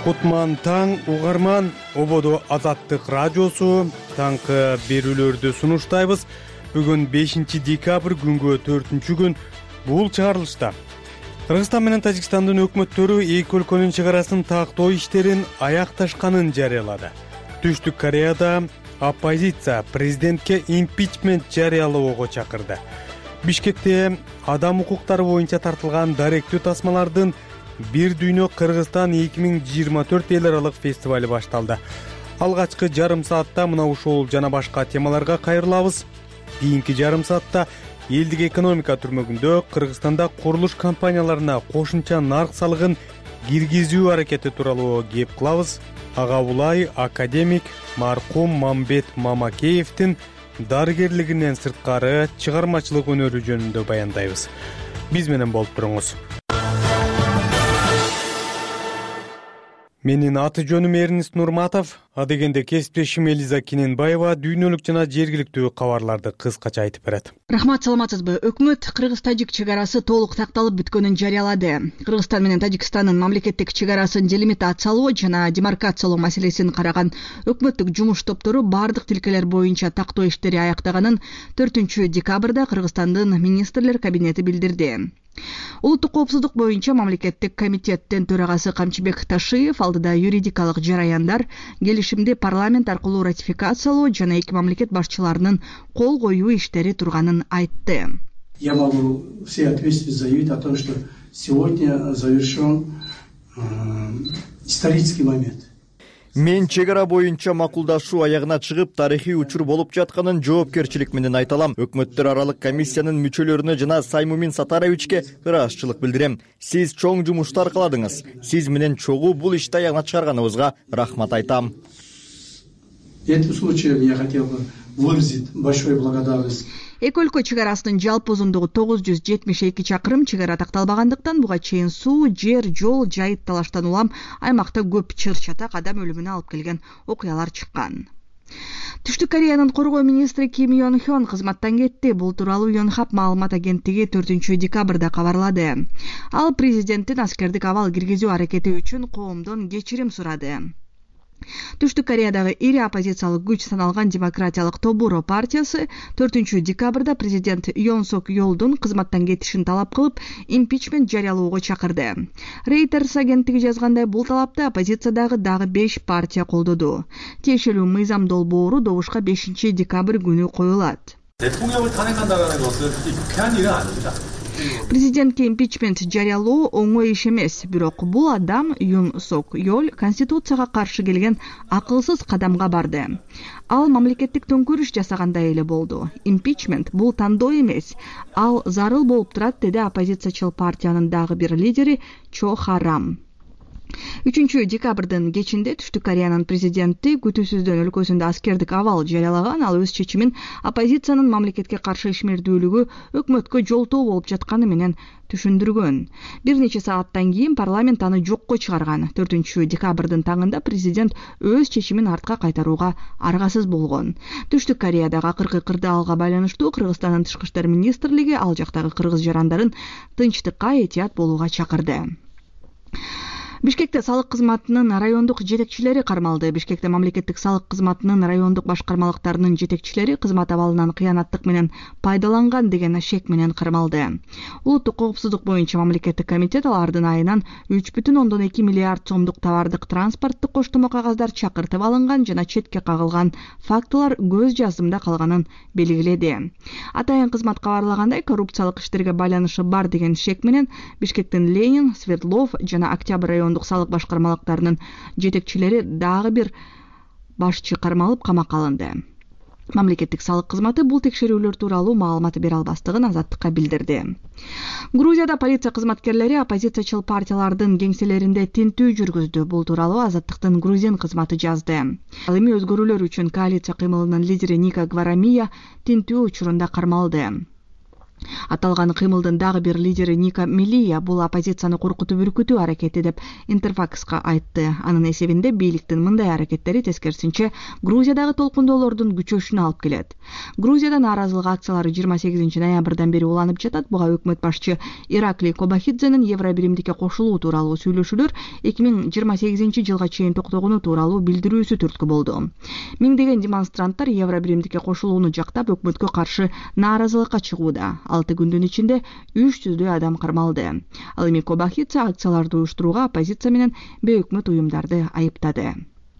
Кутман таң угарман, ободо Азаттык радиосу таңкы берүүлөрдү сунуштайбыз. Бүгүн 5 декабрь күнгө 4 күн. Бул чыгарылышта Кыргызстан менен Тажикстандын өкмөттөрү эки өлкөнүн чек арасын тактоо иштерин аякташканын жарыялады. Түштүк Кореяда оппозиция президентке импичмент жарыялоого чакырды. Бишкекте адам укуктары боюнча тартылган даректүү тасмалардын Бир дүйнө Кыргызстан 2024 эл аралык фестивали башталды. Алгачкы жарым саатта мына ушул жана башка темаларга кайрылабыз. Кийинки жарым саатта элдик экономика түрмөгүндө Кыргызстанда курулуш компанияларына кошумча нарк салыгын киргизүү аракети тууралуу кеп кылабыз. Ага Булай академик маркум Мамбет Мамакеевдин дарыгерлигинен сырткары чыгармачылык өнөрү жөнүндө баяндайбыз. Биз менен болуп туруңуз. Менин аты жөнүм Эрнис Нурматов, адегенде кесиптешим Элиза Кененбаева дүйнөлүк жана жергиликтүү кабарларды кыскача айтып берет. Рахмат, саламатсызбы? Өкмөт Кыргыз-Тажик чек арасы толук такталып бүткөнүн жарыялады. Кыргызстан менен Тажикстандын мамлекеттик чек арасын делимитациялоо жана демаркациялоо маселесин караган өкмөттүк жумуш топтору бардык тилкелер боюнча тактоо иштери аяктаганын 4 декабрда Кыргызстандын министрлер кабинети билдирди. Улуттук коопсуздук боюнча мамлекеттик комитеттин төрагасы Камчыбек Ташиев алдыда юридикалык жараяндар келишимди парламент аркылуу ратификациялоо жана эки мамлекет башчыларынын кол коюу иштери турганын айтты. Я могу всей ответственностью заявить о том, что сегодня завершен исторический момент. Мен чек ара боюнча макулдашуу аягына чыгып, тарыхый учур болуп жатканын жоопкерчилик менен айта алам. Өкмөттөр аралык комиссиянын мүчөлөрүнө жана Саймумин Сатаровичке ыраазычылык билдирем. Сиз чоң жумуштар кыладыңыз. Сиз менен чогуу бул ишти аягына чыгарганыбызга рахмат айтам. Этим случаем я хотел бы выразить большую благодарность. Эки өлкө чек арасынын жалпы узундугу 972 чакырым чек ара такталбагандыктан буга чейин суу, жер, жол, жайыт талаштан улам аймакта көп чыр-чатак адам өлүмүнө алып келген окуялар чыккан. Түштүк Кореянын коргоо министри Ким Йон Хён кызматтан кетти. Бул тууралуу Йонхап маалымат агенттиги 4 декабрда кабарлады. Ал президенттин аскердик абал киргизүү аракети үчүн коомдон кечирим сурады. Түштүк Кореядагы ири оппозициялык күч саналган демократиялык Тобуро партиясы 4 декабрда президент Йон Сок Йолдун кызматтан кетишин талап кылып, импичмент жарыялоого чакырды. Reuters агенттиги жазгандай, бул талапты оппозициядагы дагы 5 партия колдоду. Тиешелүү мыйзам долбоору добушка 5 декабрь күнү коюлат. 대통령을 탄핵한다는 것은 유쾌한 일은 아닙니다. Президентке импичмент жарыялоо оңой иш эмес, бирок бул адам Юн Сок Йол конституцияга каршы келген акылсыз кадамга барды. Ал мамлекеттик төңкөрүш жасагандай эле болду. Импичмент бул тандоо эмес, ал зарыл болуп турат, деди оппозициячыл партиянын дагы бир лидери Чо Харам. 3 декабрдын кечинде Түштүк Кореянын президенти күтүүсүздөн өлкөсүндө аскердик абал жарыялаган. Ал өз чечимин оппозициянын мамлекетке каршы ишмердүүлүгү өкмөткө жолтоо болуп жатканы менен түшүндүргөн. Бир нече сааттан кийин парламент аны жокко чыгарган. 4 декабрдын таңында президент өз чечимин артка кайтарууга аргасыз болгон. Түштүк Кореядагы акыркы кырдаалга байланыштуу Кыргызстандын тышкы иштер министрлиги ал жактагы кыргыз жарандарын тынчтыкка, этият болууга чакырды. Бишкекте салык кызматынын райондук жетекчилери кармалды. Бишкекте мамлекеттик салык кызматынын райондук башкармалыктарынын жетекчилери кызмат абалынан кыянаттык менен пайдаланган деген шек менен кармалды. Улуттук коопсуздук боюнча мамлекеттик комитет алардын айынан 3,2 миллиард сомдук товардык транспорттук коштомо кагаздар чакыртып алынган жана четке кагылган фактылар көз жаздымда калганын белгиледи. Атайын кызмат кабарлагандай, коррупциялык иштерге байланышы бар деген шек менен Бишкектин Ленин, Свердлов жана Октябрь райондук салык башкармалыктарынын жетекчилери дагы бир башчы кармалып камакка алынды. Мамлекеттик салык кызматы бул текшерүүлөр тууралуу маалымат бере албастыгын Азаттыкка билдирди. Грузияда полиция кызматкерлери оппозициячыл партиялардын кеңселеринде тинтүү жүргүздү. Бул тууралуу Азаттыктын грузин кызматы жазды. Ал эми өзгөрүүлөр үчүн коалиция кыймылынын лидери Ника Гварамия тинтүү учурунда кармалды. Аталган кыймылдын дагы бир лидери Ника Мелия бул оппозицияны коркутуп үркүтүү аракети деп Интерфакска айтты. Анын эсебинде бийликтин мындай аракеттери тескерисинче Грузиядагы толкундоолордун күчөшүнө алып келет. Грузияда нааразылык акциялары 28 ноябрдан бери уланып жатат. Буга өкмөт башчы Ираклий Кобахидзенин Евробиримдикке кошулуу тууралуу сүйлөшүүлөр 2028 жылга чейин токтогону тууралуу билдирүүсү түрткү болду. Миңдеген демонстранттар Евробиримдикке кошулууну жактап өкмөткө каршы нааразылыкка чыгууда. 6 күндүн ичинде 300 адам кармалды. Ал эми Кобахидзе акцияларды уюштурууга оппозиция менен бейөкмөт уюмдарды айыптады.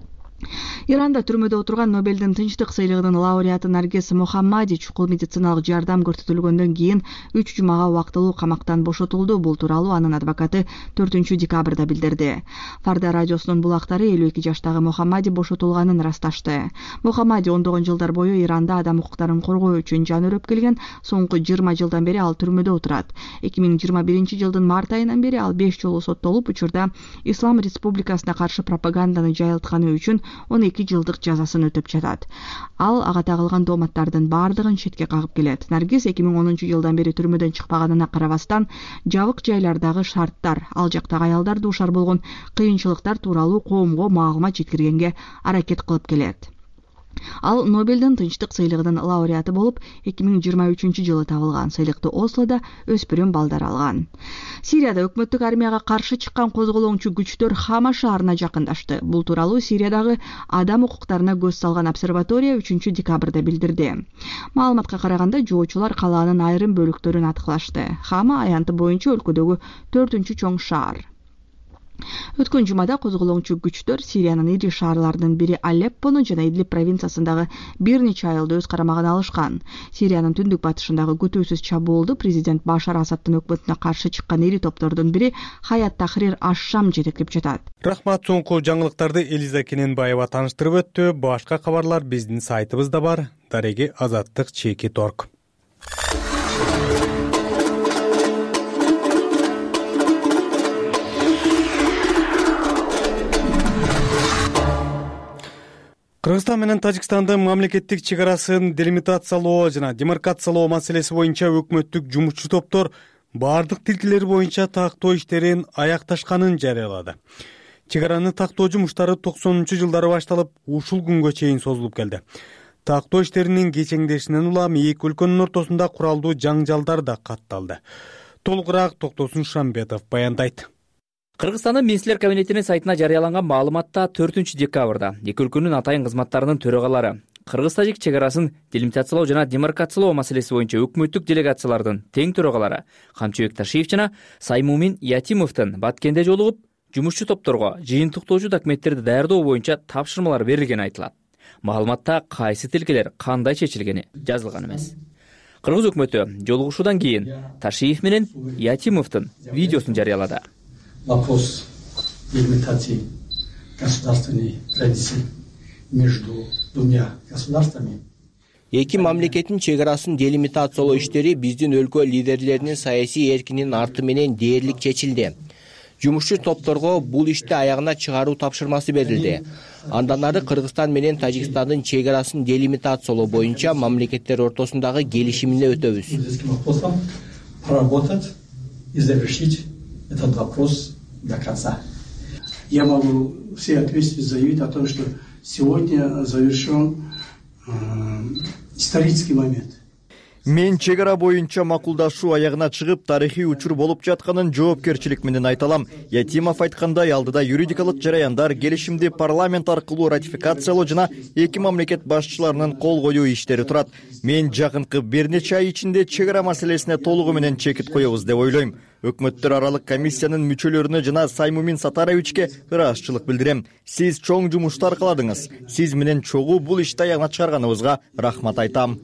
Иранда түрмөдө отурган Нобелдин тынчтык сыйлыгынын лауреаты Наргиз Мохаммади чукул медициналык жардам көрсөтүлгөндөн кийин 3 жумага убактылуу камактан бошотулду. Бул тууралуу анын адвокаты 4 декабрда билдирди. Фарда радиосунун булактары 52 жаштагы Мохаммади бошотулганын ырасташты. Мохаммади ондогон жылдар бою Иранда адам укуктарын коргоо үчүн жан өрөп келген. Соңку 20 жылдан бери ал түрмөдө отурат. 2021 жылдын март айынан бери ал 5 жолу соттолуп, учурда Ислам Республикасына каршы пропаганданы жайылтканы үчүн 12 жылдык жазасын өтөп жатат. Ал ага тагылган дооматтардын бардыгын четке кагып келет. Наргиз 2010 жылдан бери түрмөдөн чыкпаганына карабастан, жабык жайлардагы шарттар, ал жактагы аялдар дуушар болгон кыйынчылыктар тууралуу коомго маалымат жеткиргенге аракет кылып келет. Ал Нобелдин тынчтык сыйлыгынын лауреаты болуп, 2023 жылы табылган. Сыйлыкты Ослода өспүрүм балдар алган. Сирияда өкмөттүк армияга каршы чыккан козголоңчу күчтөр Хама шаарына жакындашты. Бул тууралуу Сириядагы адам укуктарына көз салган обсерватория 3 декабрда билдирди. Маалыматка караганда, жоочулар калаанын айрым бөлүктөрүн аткылашты. Хама аянты боюнча өлкөдөгү 4-чү чоң шаар. Өткөн жумада козголоңчу күчтөр Сириянын ири шаарларынын бири Алеппону жана Идлиб провинциясындагы бир нече айылды өз карамагына алышкан. Сириянын түндүк батышындагы күтүүсүз чабуулду президент Башар Асадтын өкмөтүнө каршы чыккан ири топтордун бири Хаят Тахрир аш-Шам жетектеп жатат. Рахмат, соңку жаңылыктарды Элиза Кененбаева тааныштырып өттү. Башка кабарлар биздин сайтыбызда бар. Дареги Азаттык /org. Кыргызстан менен Тажикстандын мамлекеттик чек арасын делимитациялоо жана демаркациялоо маселеси боюнча өкмөттүк жумушчу топтор бардык тилкелер боюнча тактоо иштерин аякташканын жарыялады. Чек араны тактоо жумуштары 90-жылдары башталып, ушул күнгө чейин созулуп келди. Тактоо иштеринин кечеңдешинен улам эки өлкөнүн ортосунда куралдуу жаңжалдар да катталды. Толугураак Токтосун Шамбетов баяндайт. Кыргызстандын Министрлер кабинетинин сайтына жарыяланган маалыматта 4 декабрда эки өлкөнүн атайын кызматтарынын төрагалары Кыргыз-Тажик чек арасын делимитациялоо жана демаркациялоо маселеси боюнча өкмөттүк делегациялардын тең төрагалары Камчыбек Ташиев жана Саймумин Ятимовдун Баткенде жолугуп, жумушчу топторго жыйынтыктоочу документтерди даярдоо боюнча тапшырмалар берилгени айтылат. Маалыматта кайсы тилкелер кандай чечилгени жазылган эмес. Кыргыз өкмөтү жолугушуудан кийин Ташиев менен Ятимовдун видеосун жарыялады. Вопрос делимитации государственной границы между двумя государствами. Эки мамлекеттин чек арасын делимитациялоо иштери биздин өлкө лидерлеринин саясий эркинин арты менен дээрлик чечилди. Жумушчу топторго бул ишти аягына чыгаруу тапшырмасы берилди. Андан ары Кыргызстан менен Тажикстандын чек арасын делимитациялоо боюнча мамлекеттер ортосундагы келишимине өтөбүз. Поработать и завершить этот вопрос до конца. Я могу всей ответственностью заявить о том, что сегодня завершен исторический момент. Мен чек ара боюнча макулдашуу аягына чыгып, тарыхый учур болуп жатканын жоопкерчилик менен айталам. Ятимов айткандай, алдыда юридикалык жараяндар, келишимди парламент аркылуу ратификациялоо жана эки мамлекет башчыларынын кол коюу иштери турат. Мен жакынкы бир нече ай ичинде чек ара маселесине толугу менен чекит коебуз деп ойлойм. Өкмөттөр аралык комиссиянын мүчөлөрүнө жана Саймумин Сатаровичке ырашчылык билдирем. Сиз чоң жумуштар кыладыңыз. Сиз менен чогуу бул ишти аягына чыгарганыбызга рахмат айтам.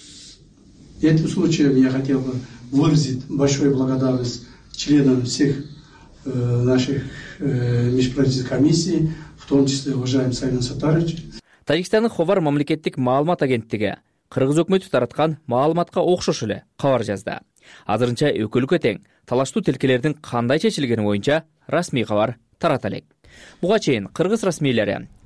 Этим случаем я хотел бы выразить большую благодарность членам всех наших межправительственных комиссий, в том числе уважаемый Саймун Сатарович. Тажикстандын Ховар мамлекеттик маалымат агенттиги Кыргыз өкмөтү тараткан маалыматка окшош эле кабар жазды. Азырынча өкүлгө тең талаштуу тилкелердин кандай чечилгени боюнча расмий кабар тарата элек. Буга чейин Кыргыз расмийлери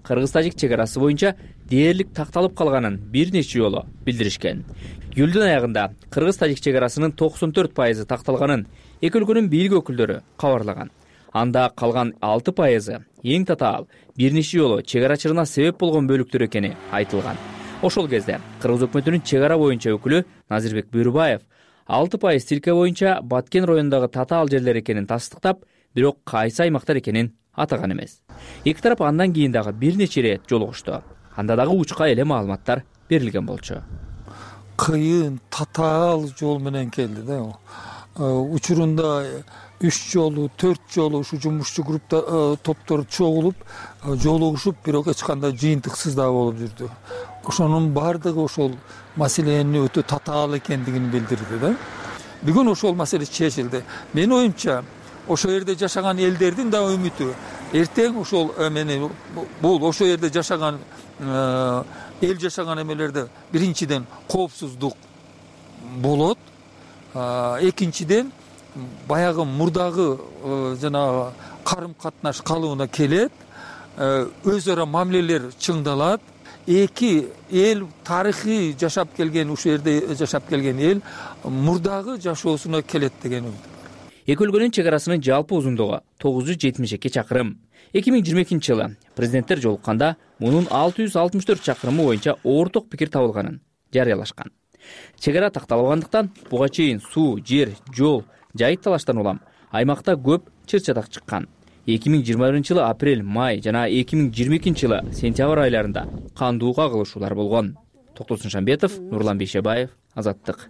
кыргыз-тажик чек арасы боюнча дээрлик такталып калганын бир нече жолу билдиришкен. Июлдун аягында кыргыз-тажик чек арасынын 94% такталганын эки өлкөнүн бийлик өкүлдөрү кабарлаган. Анда калган 6% эң татаал бир нече жолу чек арачылыгына себеп болгон бөлүктөр экени айтылган. Ошол кезде кыргыз өкмөтүнүн чек ара боюнча өкүлү Назирбек Бүйрүбаев 6% тилке боюнча Баткен районундагы татаал жерлер экенин тастыктап, бирок кайсы аймактар экенин атаган эмес. Эки тарап андан кийин дагы бир нече ирет жолугушту. Анда дагы учка эле маалыматтар берилген болчу. Кыйын татаал жол менен келди да. Учурунда 3 жолу, 4 жолу ушу жумушчу группа топтор чогулуп, жолугушуп, бирок эч кандай жыйынтыксыз да болуп жүрдү. Ошонун бардыгы ошол маселенин өтө татаал экендигин билдирди да. Бүгүн ошол маселе чечилди. Менин оюмча, ошол жерде жашаган элдердин да үмүтү эртең ошол бул ошол жерде жашаган эл жашаган эмелерде биринчиден коопсуздук болот. Экинчиден баягы мурдагы жанагы карым катнаш калыбына келет. Өз ара мамилелер чыңдалат. Эки эл тарыхый жашап келген, ушул жерде жашап келген эл мурдагы жашоосуна келет деген үмүт. Эки өлкөнүн чек арасынын жалпы узундугу 972 чакырым. 2022-жылы президенттер жолукканда мунун 664 чакырымы боюнча орток пикир табылганын жарыялашкан. Чек ара такталбагандыктан буга чейин суу, жер, жол, жайыт талаштан улам аймакта көп чыр-чатак чыккан. 2021-жылы апрель, май жана 2022-жылы сентябрь айларында кандуу кагылышуулар болгон. Токтосун Шамбетов, Нурлан Бейшебаев, Азаттык.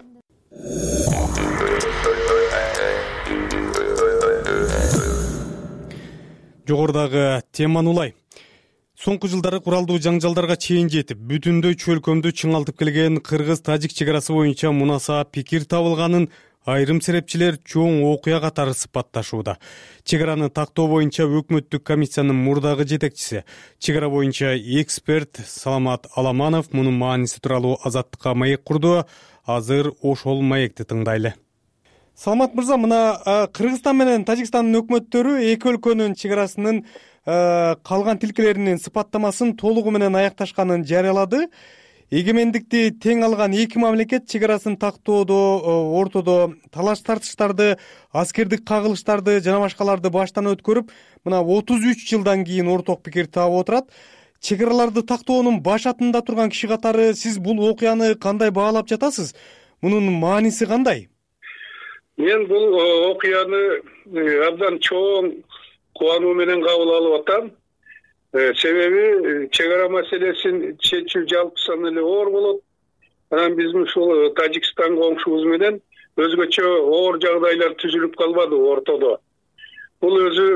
Жогорудагы теманы улай. Соңку жылдары куралдуу жаңжалдарга чейин жетип, бүтүндөй чөлкөмдү чыңалтып келген кыргыз-тажик чек арасы боюнча мунаса пикир табылганын айрым серепчилер чоң окуя катары сыпатташууда. Чек араны тактоо боюнча өкмөттүк комиссиянын мурдагы жетекчиси, чек ара боюнча эксперт Саламат Аламанов мунун мааниси тууралуу Азаттыкка маек курду. Азыр ошол маекти тыңдайлы. Саламат мырза, мына Кыргызстан менен Тажикстандын өкмөттөрү эки өлкөнүн чек арасынын калган тилкелеринин сыпаттамасын толугу менен аякташканын жарыялады. Эгемендикти тең алган эки мамлекет чек арасын тактоодо ортодо талаш тартыштарды, аскердик кагылыштарды жана башкаларды баштан өткөрүп, мына 33 жылдан кийин орток пикир таап отурат. Чек араларды тактоонун баш атында турган киши катары сиз бул окуяны кандай баалап жатасыз? Мунун мааниси кандай? Мен бул окуяны абдан чоң кубануу менен кабыл алып атам. Себеби чек ара маселесин чечүү жалпысынан эле оор болот. Анан биздин ушул Тажикстан коңшубуз менен өзгөчө оор жагдайлар түзүлүп калбады ортодо. Бул өзү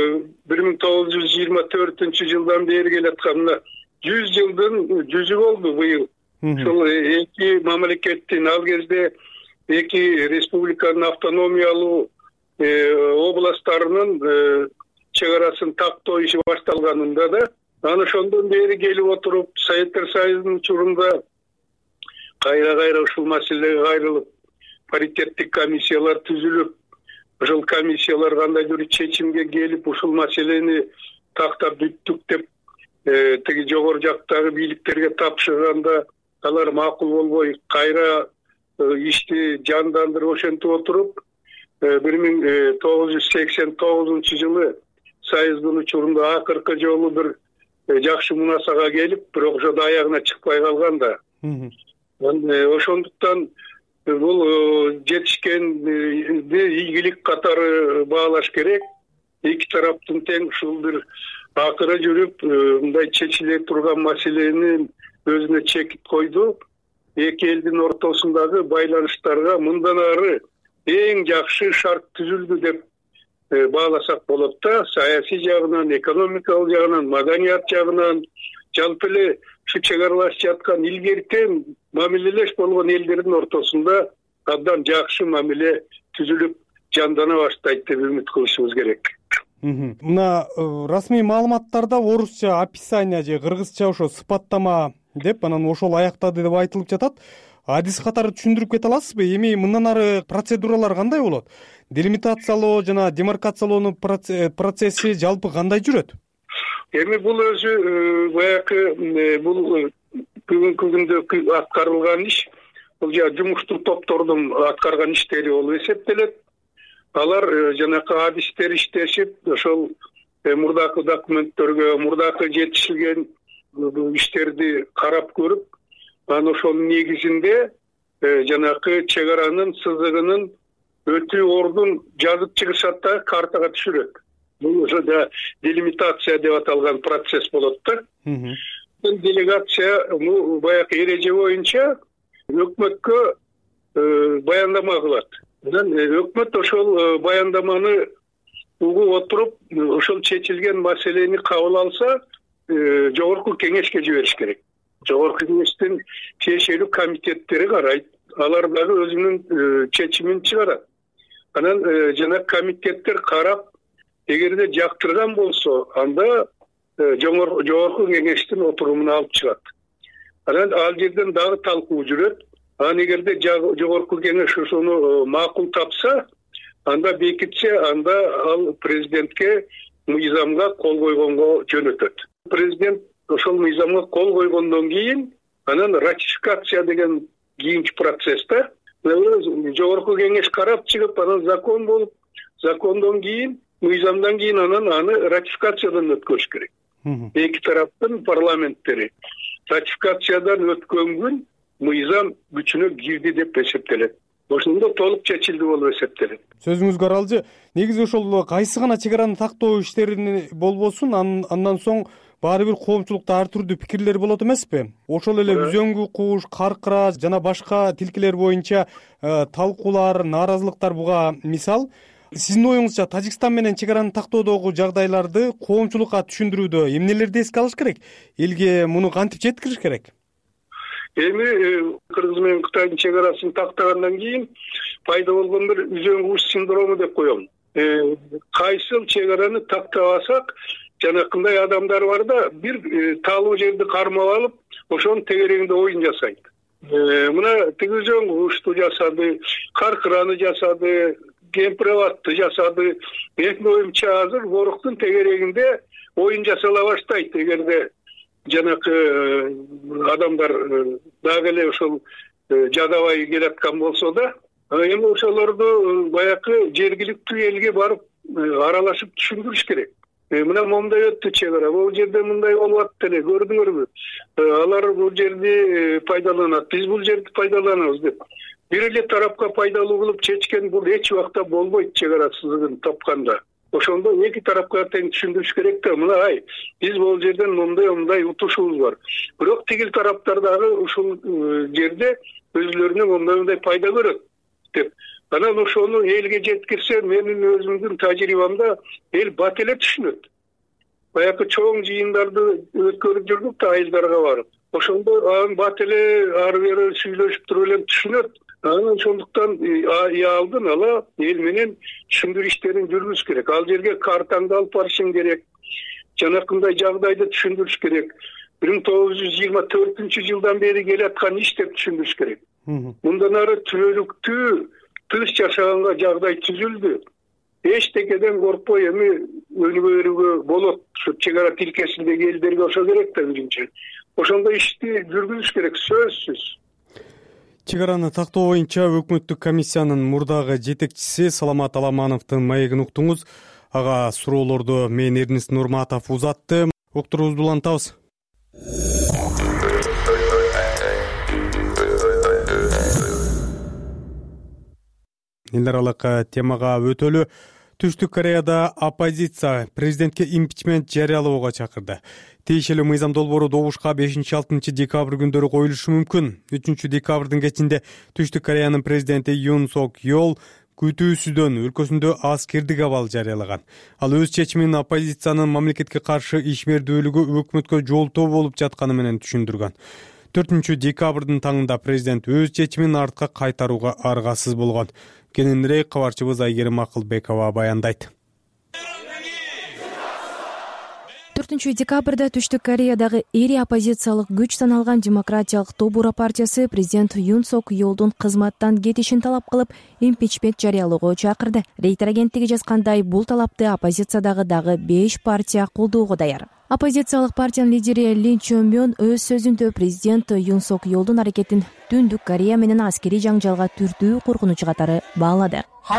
1924-жылдан бери келаткан 100 жылдын жүзү болду быйыл. Ушул эки мамлекеттин ал кезде эки республиканын автономиялуу областтарынын чек арасын тактоо иши башталганында да, анан ошондон бери келип отуруп, Советтер Союзунун учурунда кайра ушул маселеге кайрылып, паритеттик комиссиялар түзүлүп, ушул комиссиялар кандайдыр чечимге келип, ушул маселени тактап бүттүк деп тиги жогору жактагы бийликтерге тапшырганда, алар макул болбой кайра ишти жандандырып ошентип отуруп, 1989-жылы Союздун учурунда акыркы жолу бир жакшы мунасага келип, бирок ошо аягына чыкпай калган да. Ошондуктан бул жетишкенди ийгилик катары баалаш керек. Эки тараптын тең ушул бир акыры жүрүп, мындай чечиле турган маселени өзүнө чекит койду. Эки элдин ортосундагы байланыштарга мындан ары эң жакшы шарт түзүлдү деп бааласак болот да. Саясий жагынан, экономикалык жагынан, маданият жагынан, жалпы эле ушу чек аралашып жаткан илгертен мамилелеш болгон элдердин ортосунда абдан жакшы мамиле түзүлүп жандана баштайт деп үмүт кылышыбыз керек. Мына расмий маалыматтарда орусча описание же кыргызча ошо сыпаттама деп, анан ошол аяктады деп айтылып жатат. Адис катары түшүндүрүп кете аласызбы? Эми мындан ары процедуралар кандай болот? Делимитациялоо жана демаркациялоонун процесси жалпы кандай жүрөт? Эми бул өзү баягы бул бүгүнкү күндө аткарылган иш, бул жумуштук топтордун аткарган иштери болуп эсептелет. Алар жанакы адистер иштешип, ошол мурдакы документтерге, мурдакы жетишилген иштерди карап көрүп, анан ошонун негизинде жанакы чек аранын сызыгынын өтүү ордун жазып чыгышат да картага түшүрөт. Бул ошо делимитация деп аталган процесс болот да. Делегация баягы эреже боюнча өкмөткө баяндама кылат. Анан өкмөт ошол баяндаманы угуп отуруп, ошол чечилген маселени кабыл алса, жогорку кеңешке жибериш керек. Жогорку кеңештин тиешелүү комитеттери карайт. Алар дагы өзүнүн чечимин чыгарат. Анан жана комитеттер карап, эгерде жактырган болсо, анда жогорку кеңештин отурумуна алып чыгат. Анан ал жерден дагы талкуу жүрөт. Анан эгерде жогорку кеңеш ошону макул тапса, анда бекитсе, анда ал президентке мыйзамга кол койгонго жөнөтөт. Президент ошол мыйзамга кол койгондон кийин, анан ратификация деген кийинки процесста жогорку кеңеш карап чыгып, анан закон болуп, закондон кийин, мыйзамдан кийин анан аны ратификациядан өткөрүш керек. Эки тараптын парламенттери ратификациядан өткөн күн мыйзам күчүнө кирди деп эсептелет. Ошондо толук чечилди болуп эсептелет. Сөзүңүзгө аралжы, негизи ошол кайсы гана чек араны тактоо иштерин болбосун, андан соң баары бир коомчулукта ар түрдүү пикирлер болот эмеспи? Ошол эле үзөңгү куш, каркыра жана башка тилкелер боюнча талкуулар, нааразылыктар буга мисал. Сиздин оюңузча Тажикстан менен чек араны тактоодогу жагдайларды коомчулукка түшүндүрүүдө эмнелерди эске алыш керек? Элге муну кантип жеткириш керек? Эми Кыргыз менен Кытайдын чек арасын тактагандан кийин пайда болгон бир үзөң куш синдрому деп коем. Кайсыл чек араны тактабасак, жанакындай адамдар бар да, бир талуу жерди кармап алып, ошонун тегерегинде оюн жасайт. Мына тиги үзөң кушту жасады, каркыраны жасады, кемпирабатты жасады. Менин оюмча азыр воруктун тегерегинде оюн жасала баштайт. Эгерде жанакы адамдар дагы эле ошол жадабай келаткан болсо да, эми ошолорду баягы жергиликтүү элге барып аралашып түшүндүрүш керек. Мына момундай өттү чек ара, бул жерде мындай болуп атты эле, көрдүңөрбү? Алар бул жерди пайдаланат, биз бул жерди пайдаланабыз деп. Бир эле тарапка пайдалуу кылып чечкен бул эч убакта болбойт чек ара сызыгын тапканда. Ошондо эки тарапка тең түшүндүрүш керек да, мына биз бул жерден мындай утушубуз бар. Бирок тигил тараптар дагы ушул жерде өзүлөрүнүн мындай пайда көрөт деп. Анан ошону элге жеткирсе, менин өзүмдүн тажрыйбамда эл бат эле түшүнөт. Баягы чоң жыйындарды өткөрүп жүрдүк да айылдарга барып. Ошондо анан бат эле ары бери сүйлөшүп туруп эле түшүнөт. Анан ошондуктан алдын ала эл менен түшүндүрүү иштерин жүргүзүш керек. Ал жерге картаңды алып барышың керек. Жанакындай жагдайды түшүндүрүш керек. 1924-жылдан бери келаткан иш деп түшүндүрүш керек. Мындан ары түбөлүктүү тыныч жашаганга жагдай түзүлдү. Эчтекеден коркпой эми өнүгө берүүгө болот. Ушу чек ара тилкесиндеги элдерге ошо керек да биринчи. Ошондо ишти жүргүзүш керек, сөзсүз. Чек араны тактоо боюнча өкмөттүк комиссиянын мурдагы жетекчиси Саламат Аламановдун маегин уктуңуз. Ага суроолорду мен Эрнест Нурматов узатты. Уктуруубузду улантабыз. Эл аралык темага өтөлү. Түштүк Кореяда оппозиция президентке импичмент жарыялоого чакырды. Тиешелүү мыйзам долбоору добушка 5-6 декабрь күндөрү коюлушу мүмкүн. 3 декабрдын кечинде Түштүк Кореянын президенти Юн Сок Йол күтүүсүздөн өлкөсүндө аскердик абал жарыялаган. Ал өз чечимин оппозициянын мамлекетке каршы ишмердүүлүгү өкмөткө жолтоо болуп жатканы менен түшүндүргөн. 4 декабрдын таңында президент өз чечимин артка кайтарууга аргасыз болгон. Кененирээк кабарчыбыз Айгерим Акылбекова баяндайт. 4 декабрда Түштүк Кореядагы эри оппозициялык күч саналган Демократиялык Тобура партиясы президент Юн Сок Йолдун кызматтан кетишин талап кылып, импичмент жарыялоого чакырды. Рейтер агенттиги жазгандай, бул талапты оппозициядагы дагы 5 партия колдоого даяр. Оппозициялык партиянын лидери Лин Чжомён өз сөзүндө президент Юн Сок Йолдун аракетин Түндүк Корея менен аскерий жаңжалга түрдүү коркунуч катары баалады.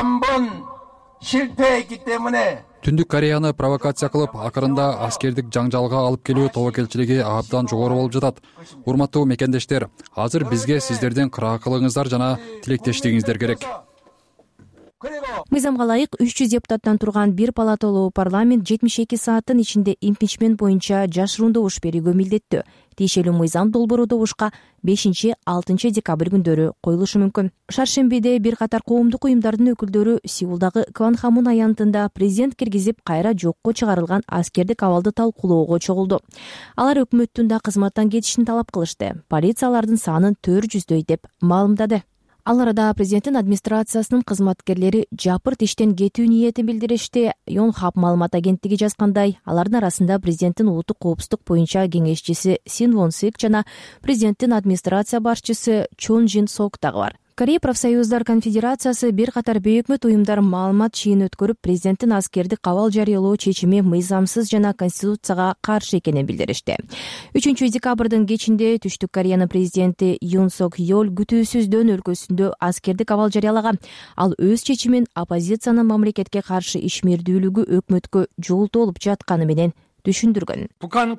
Түндүк Кореяны провокация кылып, акырында аскердик жаңжалга алып келүү тобокелчилиги абдан жогору болуп жатат. Урматтуу мекендештер, азыр бизге сиздердин кыраакылыгыңыздар жана тилектештигиңиздер керек. Мыйзамга ылайык 300 депутаттан турган бир палаталуу парламент 72 сааттын ичинде импичмент боюнча жашыруун добуш берүүгө милдеттүү. Тиешелүү мыйзам долбоору добушка 5-6 декабрь күндөрү коюлушу мүмкүн. Шаршембиде бир катар коомдук уюмдардын өкүлдөрү Сеулдагы Кванхамун аянтында президент киргизип кайра жокко чыгарылган аскердик абалды талкуулоого чогулду. Алар өкмөттүн да кызматтан кетишин талап кылышты. Полиция алардын санын 400дөй деп маалымдады. Ал арада президенттин администрациясынын кызматкерлери жапырт иштен кетүү ниетин билдиришти. Yonhap маалымат агенттиги жазгандай, алардын арасында президенттин улуттук коопсуздук боюнча кеңешчиси Син Вон Сик жана президенттин администрация башчысы Чон Жин Сок дагы бар. Корея профсоюздар конфедерациясы бир катар бейөкмөт уюмдар маалымат чыйын өткөрүп, президенттин аскердик кабал жарыялоо чечими мыйзамсыз жана конституцияга каршы экенин билдиришти. 3 декабрдын кечинде Түштүк Кореянын президенти Юн Сок Йол күтүүсүздөн өлкөсүндө аскердик кабал жарыялаган. Ал өз чечимин оппозициянын мамлекетке каршы ишмердүүлүгү өкмөткө жолтоо болуп жатканы менен түшүндүргөн.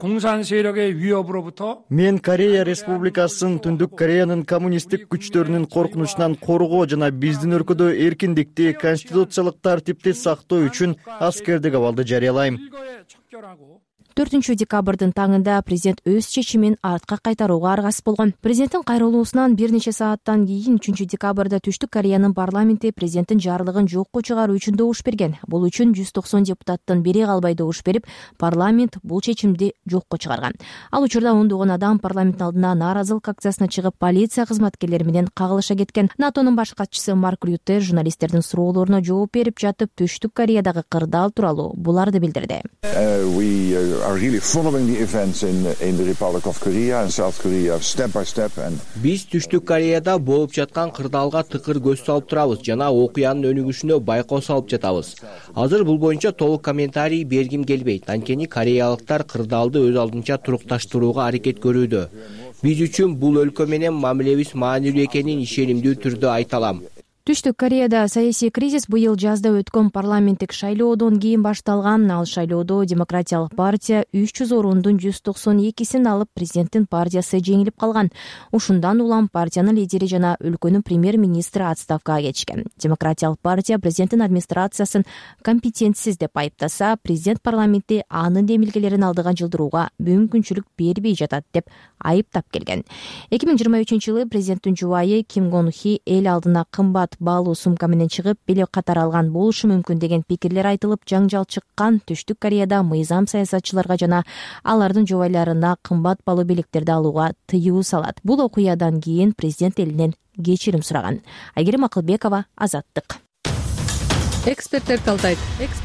Мен Корея Республикасынын Түндүк Кореянын коммунисттик күчтөрүнүн коркунучунан коргоо жана биздин өлкөдө эркиндикти, конституциялык тартипти сактоо үчүн аскердик абалды жарыялайм. 4 декабрдын таңында президент өз чечимин артка кайтарууга аргасыз болгон. Президенттин кайрылуусунан бир нече сааттан кийин 3 декабрда Түштүк Кореянын парламенти президенттин жарлыгын жокко чыгаруу үчүн добуш берген. Бул үчүн 190 депутаттын бири калбай добуш берип, парламент бул чечимди жокко чыгарган. Ал учурда ондогон адам парламенттин алдына нааразылык акциясына чыгып, полиция кызматкерлери менен кагылыша кеткен. НАТОнун баш катчысы Марк Рютте журналисттердин суроолоруна жооп берип жатып, Түштүк Кореядагы кырдаал тууралуу буларды билдирди. Биз Түштүк Кореяда болуп жаткан кырдаалга тыкыр көз салып турабыз жана окуянын өнүгүшүнө байкоо салып жатабыз. Азыр бул боюнча толук комментарий бергим келбейт. Анткени кореялыктар кырдаалды өз алдынча турукташтырууга аракет көрүүдө. Биз үчүн бул өлкө менен мамилебиз маанилүү экенин ишенимдүү түрдө айта алам. Түштүк Кореяда саясий кризис быйыл жазда өткөн парламенттик шайлоодон кийин башталган. Ал шайлоодо Демократиялык партия 300 орундун 192-син алып, президенттин партиясы жеңилип калган. Ушундан улам партиянын лидери жана өлкөнүн премьер-министри отставкага кетишкен. Демократиялык партия президенттин администрациясын компетентсиз деп айыптаса, президент парламентти анын демилгелерин алдыга жылдырууга мүмкүнчүлүк бербей жатат деп айыптап келген. 2023-жылы президенттин жубайы Ким Гон Хи эл алдына кымбат баалуу сумка менен чыгып, билек катары алган болушу мүмкүн деген пикирлер айтылып, жаңжал чыккан. Түштүк Кореяда мыйзам саясатчыларга жана алардын жубайларына кымбат баалуу билектерди алууга тыюу салат. Бул окуядан кийин президент элинен кечирим сураган. Айгерим Акылбекова, Азаттык. Эксперттер талдайт.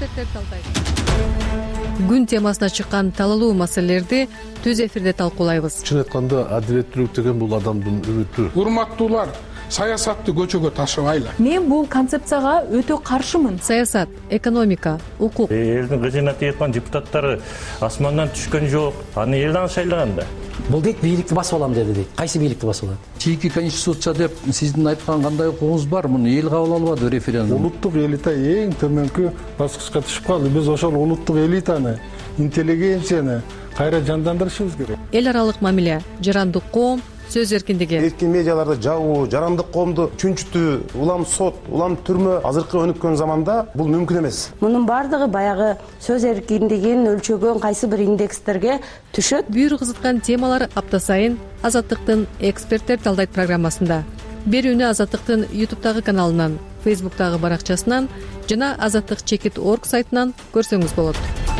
Күн темасына чыккан талалуу маселелерди түз эфирде талкуулайбыз. Чын айтканда, адилеттүүлүк деген бул адамдын үмүтү. Урматтуулар, саясатты көчөгө ташыбайлы. Мен бул концепцияга өтө каршымын. Саясат, экономика, укук. Элдин кызына тийган депутаттары асмандан түшкөн жок. Аны элден шайлаган да. Бул дейт бийликти басып алам деди дейт. Кайсы бийликти басып алат? Чийки конституция деп сиздин айткан кандай укугуңуз бар? Муну эл кабыл албады референдум. Улуттук элита эң төмөнкү баскычка түшүп калды. Биз ошол улуттук элитаны, интеллигенцияны кайра жандандырышыбыз керек. Эл аралык мамиле, жарандык коом, сөз эркиндиги. Эркин медиаларды жабуу, жарандык коомду чүнчүтүү, улам сот, улам түрмө азыркы өнүккөн заманда бул мүмкүн эмес. Мунун бардыгы баягы сөз эркиндигин өлчөгөн кайсы бир индекстерге түшөт. Бүйүр кызыткан темалар апта сайын Азаттыктын эксперттер талдайт программасында. Берүүнү Азаттыктын YouTube'дагы каналынан, Facebook'дагы баракчасынан жана azattik.org сайтынан көрсөңүз болот.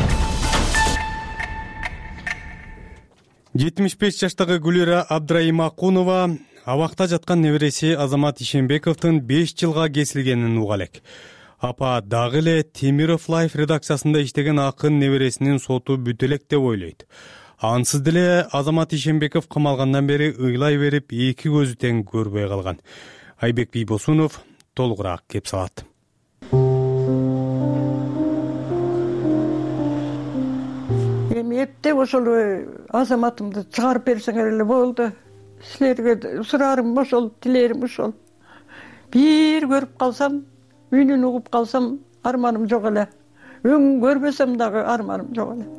75 жаштагы Гүлира Абдрайымакунова абакта жаткан небереси Азамат Ишенбековдун 5 жылга кесилгенин уга элек. Апа дагы эле Темиров Life редакциясында иштеген акын небересинин соту бүтө элек деп ойлойт. Ансыз деле Азамат Ишенбеков камалгандан бери ыйлай берип, эки көзү тең көрбөй калган. Айбек Бийбосунов толугураак кеп салат. Эми эптеп ошол азаматымды чыгарып берсеңер эле болду. Силерге сураарым ошол, тилерим ошол. Бир көрүп калсам, үнүн угуп калсам, арманым жок эле. Өң көрбөсөм дагы арманым жок эле.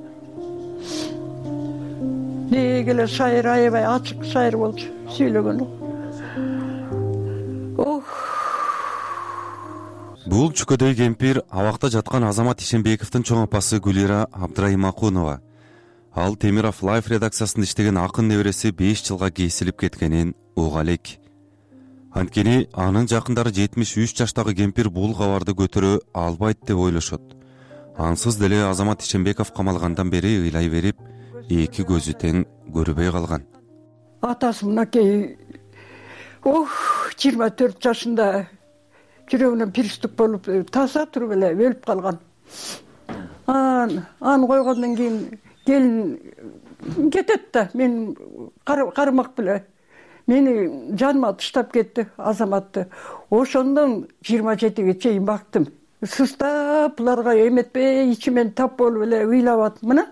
Дегеле шайыр аябай ачык шайыр болчу сүйлөгөнү. Бул чүкөдөй кемпир абакта жаткан Азамат Ишенбековдун чоң апасы Гүлира Абдрайымакунова. Ал Темиров Лайф редакциясында иштеген акын небереси 5 жылга кесилип кеткенин уга элек. Анткени анын жакындары 73 жаштагы кемпир бул кабарды көтөрө албайт деп ойлошот. Ансыз деле Азамат Ишенбеков камалгандан бери ыйлай берип, эки көзү тең көрбөй калган. Атасы мынакей 24 жашында жүрөгүнөн приступ болуп таза туруп эле өлүп калган. Аны койгондон кийин келин кетет да, мен кармак беле. Мени жаныма таштап кетти Азаматты. Ошондон 27-ге чейин бактым. Сыстап буларга эметпей ичимен тап болуп эле ыйлап атам мына.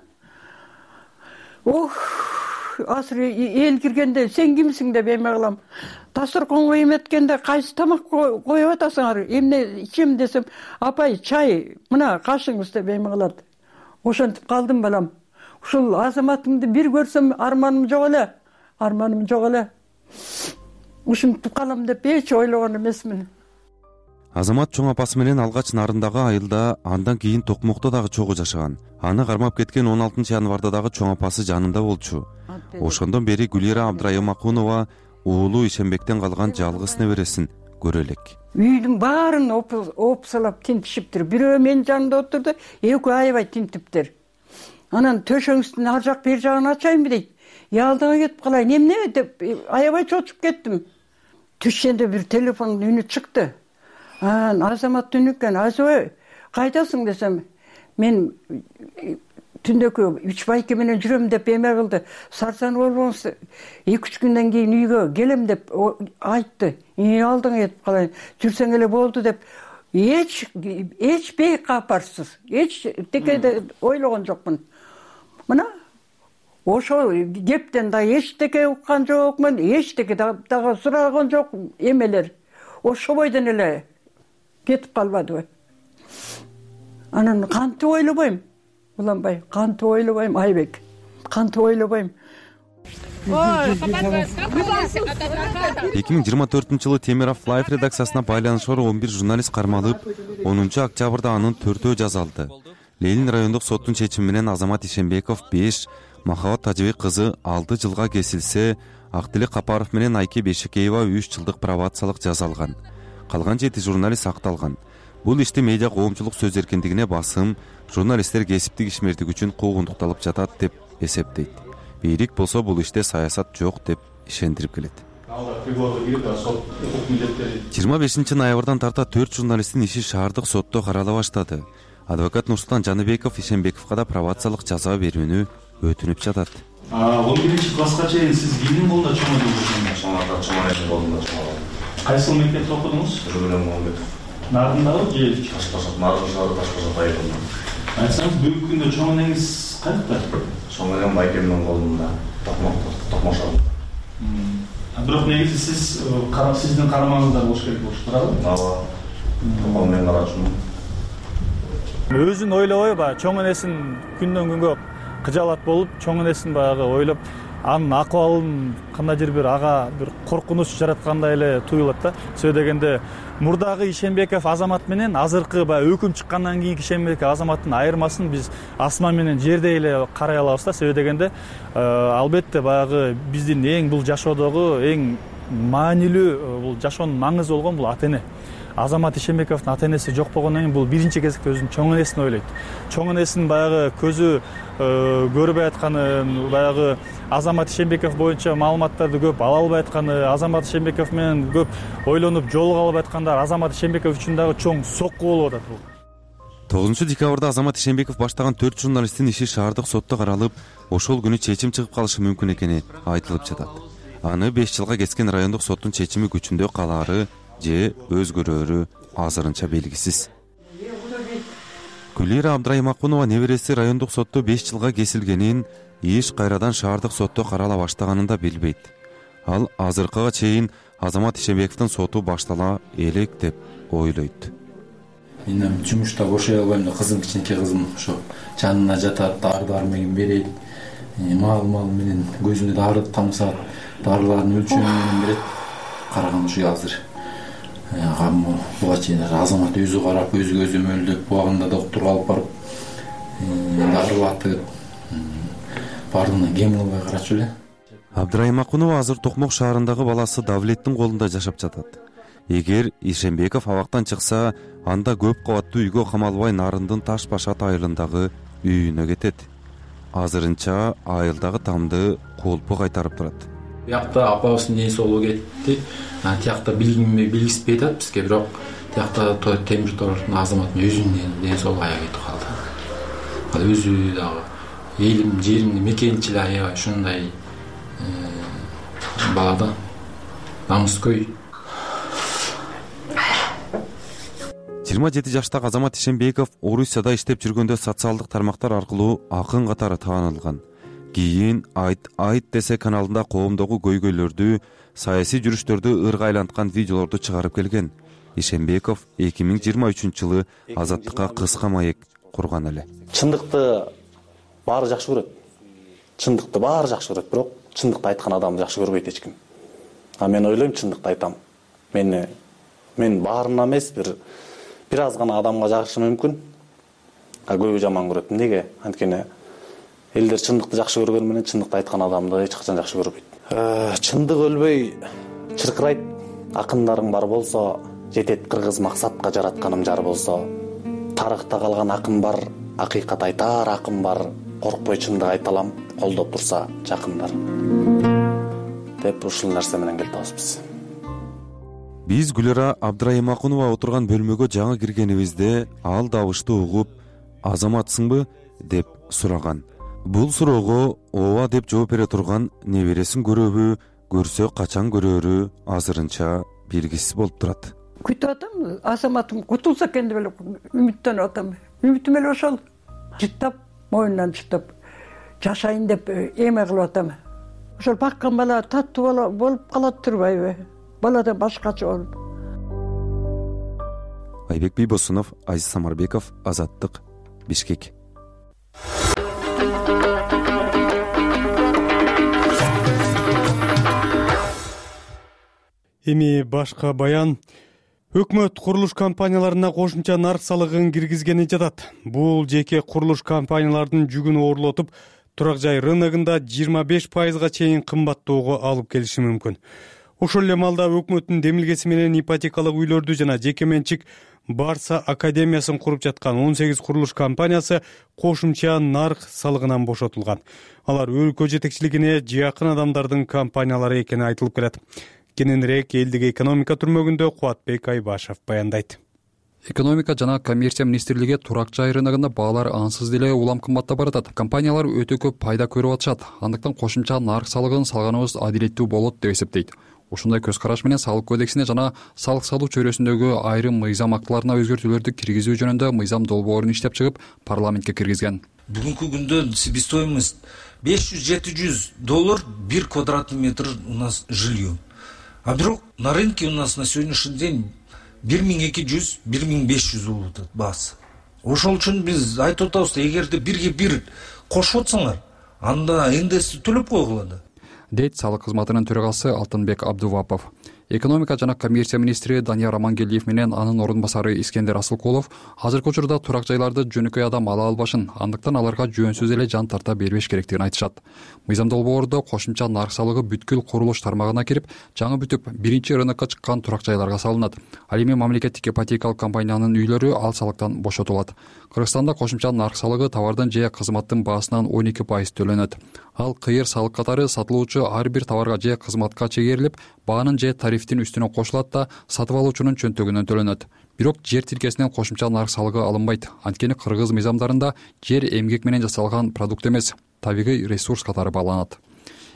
Азыр эл киргенде сен кимсиң деп эме кылам. Дасторконго эметкенде кайсы тамак коюп атасыңар? Эмне ичем десем, апай чай, мына кашыңыз деп эме кылат. Ошентип калдым балам. Ушул Азаматымды бир көрсөм арманым жок эле. Арманым жок эле. Ушинтип калам деп эч ойлогон эмесмин. Азамат чоң апасы менен алгач Нарындагы айылда, андан кийин Токмокто дагы чогуу жашаган. Аны кармап кеткен 16 январда дагы чоң апасы жанында болчу. Ошондон бери Гүлира Абдрайымакунова уулу Ишенбектен калган жалгыз небересин көрө элек. Үйдүн баарын опсалап тинтишиптир. Бирөө мен жанымда отурду, экөө аябай тинтиптир. Анан төшөңүздүн ар жак бер жагын ачайынбы дейт. Ялдыга кетип калайын, эмне деп аябай чочуп кеттим. Түшкөндө бир телефондун үнү чыкты. Азамат үнүккен, азой, кайдасың десем, мен түндөкү 3 байке менен жүрөм деп эме кылды. Сарсан болбоңуз 2-3 күндөн кийин үйгө келем деп айтты. Алдыңа кетип калайын, жүрсөң эле болду деп эч бейкапарсыз, эч текеде ойлогон жокмун. Мына ошол кептен да эчтеке уккан жокмун, эчтеке дагы сураган жок эмелер. Ошо бойдон эле кетип калбадыбы. Анан кантип ойлобойм? Уланбай, кантип ойлобойм, Айбек. Кантип ойлобойм. 2024-жылы Темиров Лайф редакциясына байланышкор 11 журналист кармалып, 10 октябрда анын 4-өө жазалды. Ленин райондук соттун чечими менен Азамат Ишенбеков 5, Махабат Тажыбек кызы 6 жылга кесилсе, Актилек Капаров менен Айке Бешекеева 3 жылдык пробациялык жаза алган. Калган 7 журналист акталган. Бул иште медиа коомчулук сөз эркиндигине басым, журналисттер кесиптик ишмердик үчүн куугунтукталып жатат деп эсептейт. Бийлик болсо бул иште саясат жок деп ишендирип келет. 25 ноябрдан тарта 4 журналисттин иши шаардык сотто карала баштады. Адвокат Нурсултан Жаныбеков Ишенбековго да пробациялык жаза берүүнү өтүнүп жатат. 11-класска чейин сиз кимдин колунда чоң өтүңүз? Чоңайдын колунда чоң. Кайсы мектепте окудуңуз? Жүргүлөм Момбетов. Нарындагы же Ташкент, Нарындагы Ташкент айылында. Айтсаңыз, бүгүнкү күндө чоң энеңиз кайякта? Чоң энем байкемдин колунда, Токмошдо. Бирок негизи сиздин карамаңызда болуш керек болуп турабы? Ооба. Током менен карачумун. Өзүн ойлобой, чоң энесин күндөн күнгө кыжалат болуп, чоң энесин баягы ойлоп, анын акыбалын кандайдыр бир ага бир коркунуч жараткандай эле туюлат да. Сөзсүз дегенде мурдагы Ишенбеков Азамат менен азыркы баягы өкүм чыккандан кийинки Ишенбеков Азаматтын айырмасын биз асман менен жердей эле карай алабыз да. Сөзсүз дегенде албетте баягы биздин эң бул жашоодогу эң маанилүү бул жашоонун маңызы болгон бул ата эне. Азамат Ишенбековдун ата энеси жок болгондон кийин бул биринчи кезекте өзүнүн чоң энесин ойлойт. Чоң энесин баягы көзү көрбөй атканын, баягы Азамат Ишенбеков боюнча маалыматтарды көп ала албай атканы, Азамат Ишенбеков менен көп ойлонуп жолуга албай аткандар Азамат Ишенбеков үчүн дагы чоң сокку болуп атат бул. 9 декабрда Азамат Ишенбеков баштаган 4 журналисттин иши шаардык сотто каралып, ошол күнү чечим чыгып калышы мүмкүн экени айтылып жатат. Аны 5 жылга кескен райондук соттун чечими күчүндө калаары же өзгөрөөрү азырынча белгисиз. Гүлира Абдраймакунова небереси райондук сотто 5 жылга кесилгенин, иш кайрадан шаардык сотто карала баштаганын да билбейт. Ал азыркыга чейин Азамат Ишенбековдун соту баштала элек деп ойлойт. Мен жумушта бошой албайм да, кызым, кичинекей кызым ошо жанына жатат, дары менен берет. Мал менен көзүнө дары тамсат, дарылардын өлчөмү менен берет. Караган ушул азыр буга чейин Азамат өзү карап, өзү көзөмөлдөп, убагында доктурга алып барып дарылатып, баардыгына кем кылбай карачу эле. Абдраймакунова азыр Токмок шаарындагы баласы Давлеттин колунда жашап жатат. Эгер Ишенбеков абактан чыкса, анда көп кабаттуу үйгө камалбай Нарындын Таш Башат айылындагы үйүнө кетет. Азырынча айылдагы тамды колпу кайтарып турат. Биякта апабыздын ден соолугу кетти. Тиякта билгизбей атат бизге, бирок тиякта темир тордун Азаматтын өзүнүн ден соолугу аябай калды. Ал өзү дагы элим жеримди мекенчил аябай ушундай балада намыскөй. 27 жаштагы Азамат Ишенбеков Орусияда иштеп жүргөндө социалдык тармактар аркылуу акын катары таанылган. Кийин Айт десе каналында коомдогу көйгөйлөрдү, саясий жүрүштөрдү ырга айланткан видеолорду чыгарып келген. Ишенбеков 2023-жылы Азаттыкка кыска маек курган эле. Чындыкты баары жакшы көрөт. Чындыкты баары жакшы көрөт, бирок чындыкты айткан адамды жакшы көрбөйт эч ким. Мен ойлойм, чындыкты айтам. Мен баарына эмес, бир аз гана адамга жагышы мүмкүн. Көбү жаман көрөт. Неге? Анткени элдер чындыкты жакшы көргөн менен чындыкты айткан адамды эч качан жакшы көрбөйт. Чындык өлбөй чыркырайт. Акындарың бар болсо, жетет кыргыз максатка жаратканым жар болсо. Тарыхта калган акын бар, акыйкат айтар акын бар. Коркпой чындык айта алам, колдоп турса жакындар. Деп ушул нерсе менен келтабыз. Биз Гүлира Абдраймакунова отурган бөлмөгө жаңы киргенибизде ал дабышты угуп, Азаматсыңбы деп сураган. Бул суроого ооба деп жооп бере турган небересин көрөбү, көрсө качан көрөрү азырынча белгисиз болуп турат. Күтүп атам, Азаматым кутулса экен деп эле үмүттөнүп атам. Үмүтүм эле ошол. Жыттап, моюндан жыттап, жашайын деп эме кылып атам. Ошол баккан бала таттуу болуп калат турбайбы? Балада башкача болуп. Айбек Бийбосунов, Азиз Самарбеков, Азаттык, Бишкек. Эми башка баян. Өкмөт курулуш компанияларына кошумча нарк салыгын киргизгени жатат. Бул жеке курулуш компаниялардын жүгүн оорлотуп, турак жай рыногунда 25%га чейин кымбаттоого алып келиши мүмкүн. Ошол эле маалда өкмөттүн демилгеси менен ипотекалык үйлөрдү жана жеке менчик Барса академиясын куруп жаткан 18 курулуш компаниясы кошумча нарк салыгынан бошотулган. Алар өлкө жетекчилигине жакын адамдардын компаниялары экени айтылып келет. Кененирээк элдик экономика түрмөгүндө Кубатбек Айбашев баяндайт. Экономика жана коммерция министрлиги турак жай рыногунда баалар ансыз деле улам кымбаттап баратат. Компаниялар өтө көп пайда көрүп атышат. Андыктан кошумча нарк салыгын салганыбыз адилеттүү болот деп эсептейт. Ушундай көз караш менен салык кодексине жана салык салуу чөйрөсүндөгү айрым мыйзам актыларына өзгөртүүлөрдү киргизүү жөнүндө мыйзам долбоорун иштеп чыгып парламентке киргизген. Бүгүнкү күндө себестоимость $500-700 1 квадратный метр у нас жилье. А бирок на рынке у нас на сегодняшний день 1200-1500 болуп атат баасы. Ошол үчүн биз айтып атабыз, эгерде бирге бир кошуп атсаңар, анда НДС төлөп койгула да. Дейт салык кызматынын төрагасы Алтынбек Абдувапов. Экономика жана коммерция министри Данияр Амангелдиев менен анын орун басары Искендер Асылкулов азыркы учурда турак жайларды жөнөкөй адам ала албашын, андыктан аларга жөнсүз эле жан тарта бербеш керектигин айтышат. Мыйзам долбоордо кошумча нарк салыгы бүткүл курулуш тармагына кирип, жаңы бүтүп, биринчи рынокко чыккан турак жайларга салынат. Ал эми мамлекеттик ипотекалык компаниянын үйлөрү ал салыктан бошотулат. Кыргызстанда кошумча нарк салыгы товардын же кызматтын баасынан 12% төлөнөт. Ал кыйыр салык катары сатылуучу ар бир товарга же кызматка чегерилип, баанын же тарифтин үстүнө кошулат да сатып алуучунун чөнтөгүнөн төлөнөт. Бирок жер тилкесинен кошумча нарк салыгы алынбайт. Анткени кыргыз мыйзамдарында жер эмгек менен жасалган продукт эмес, табигый ресурс катары бааланат.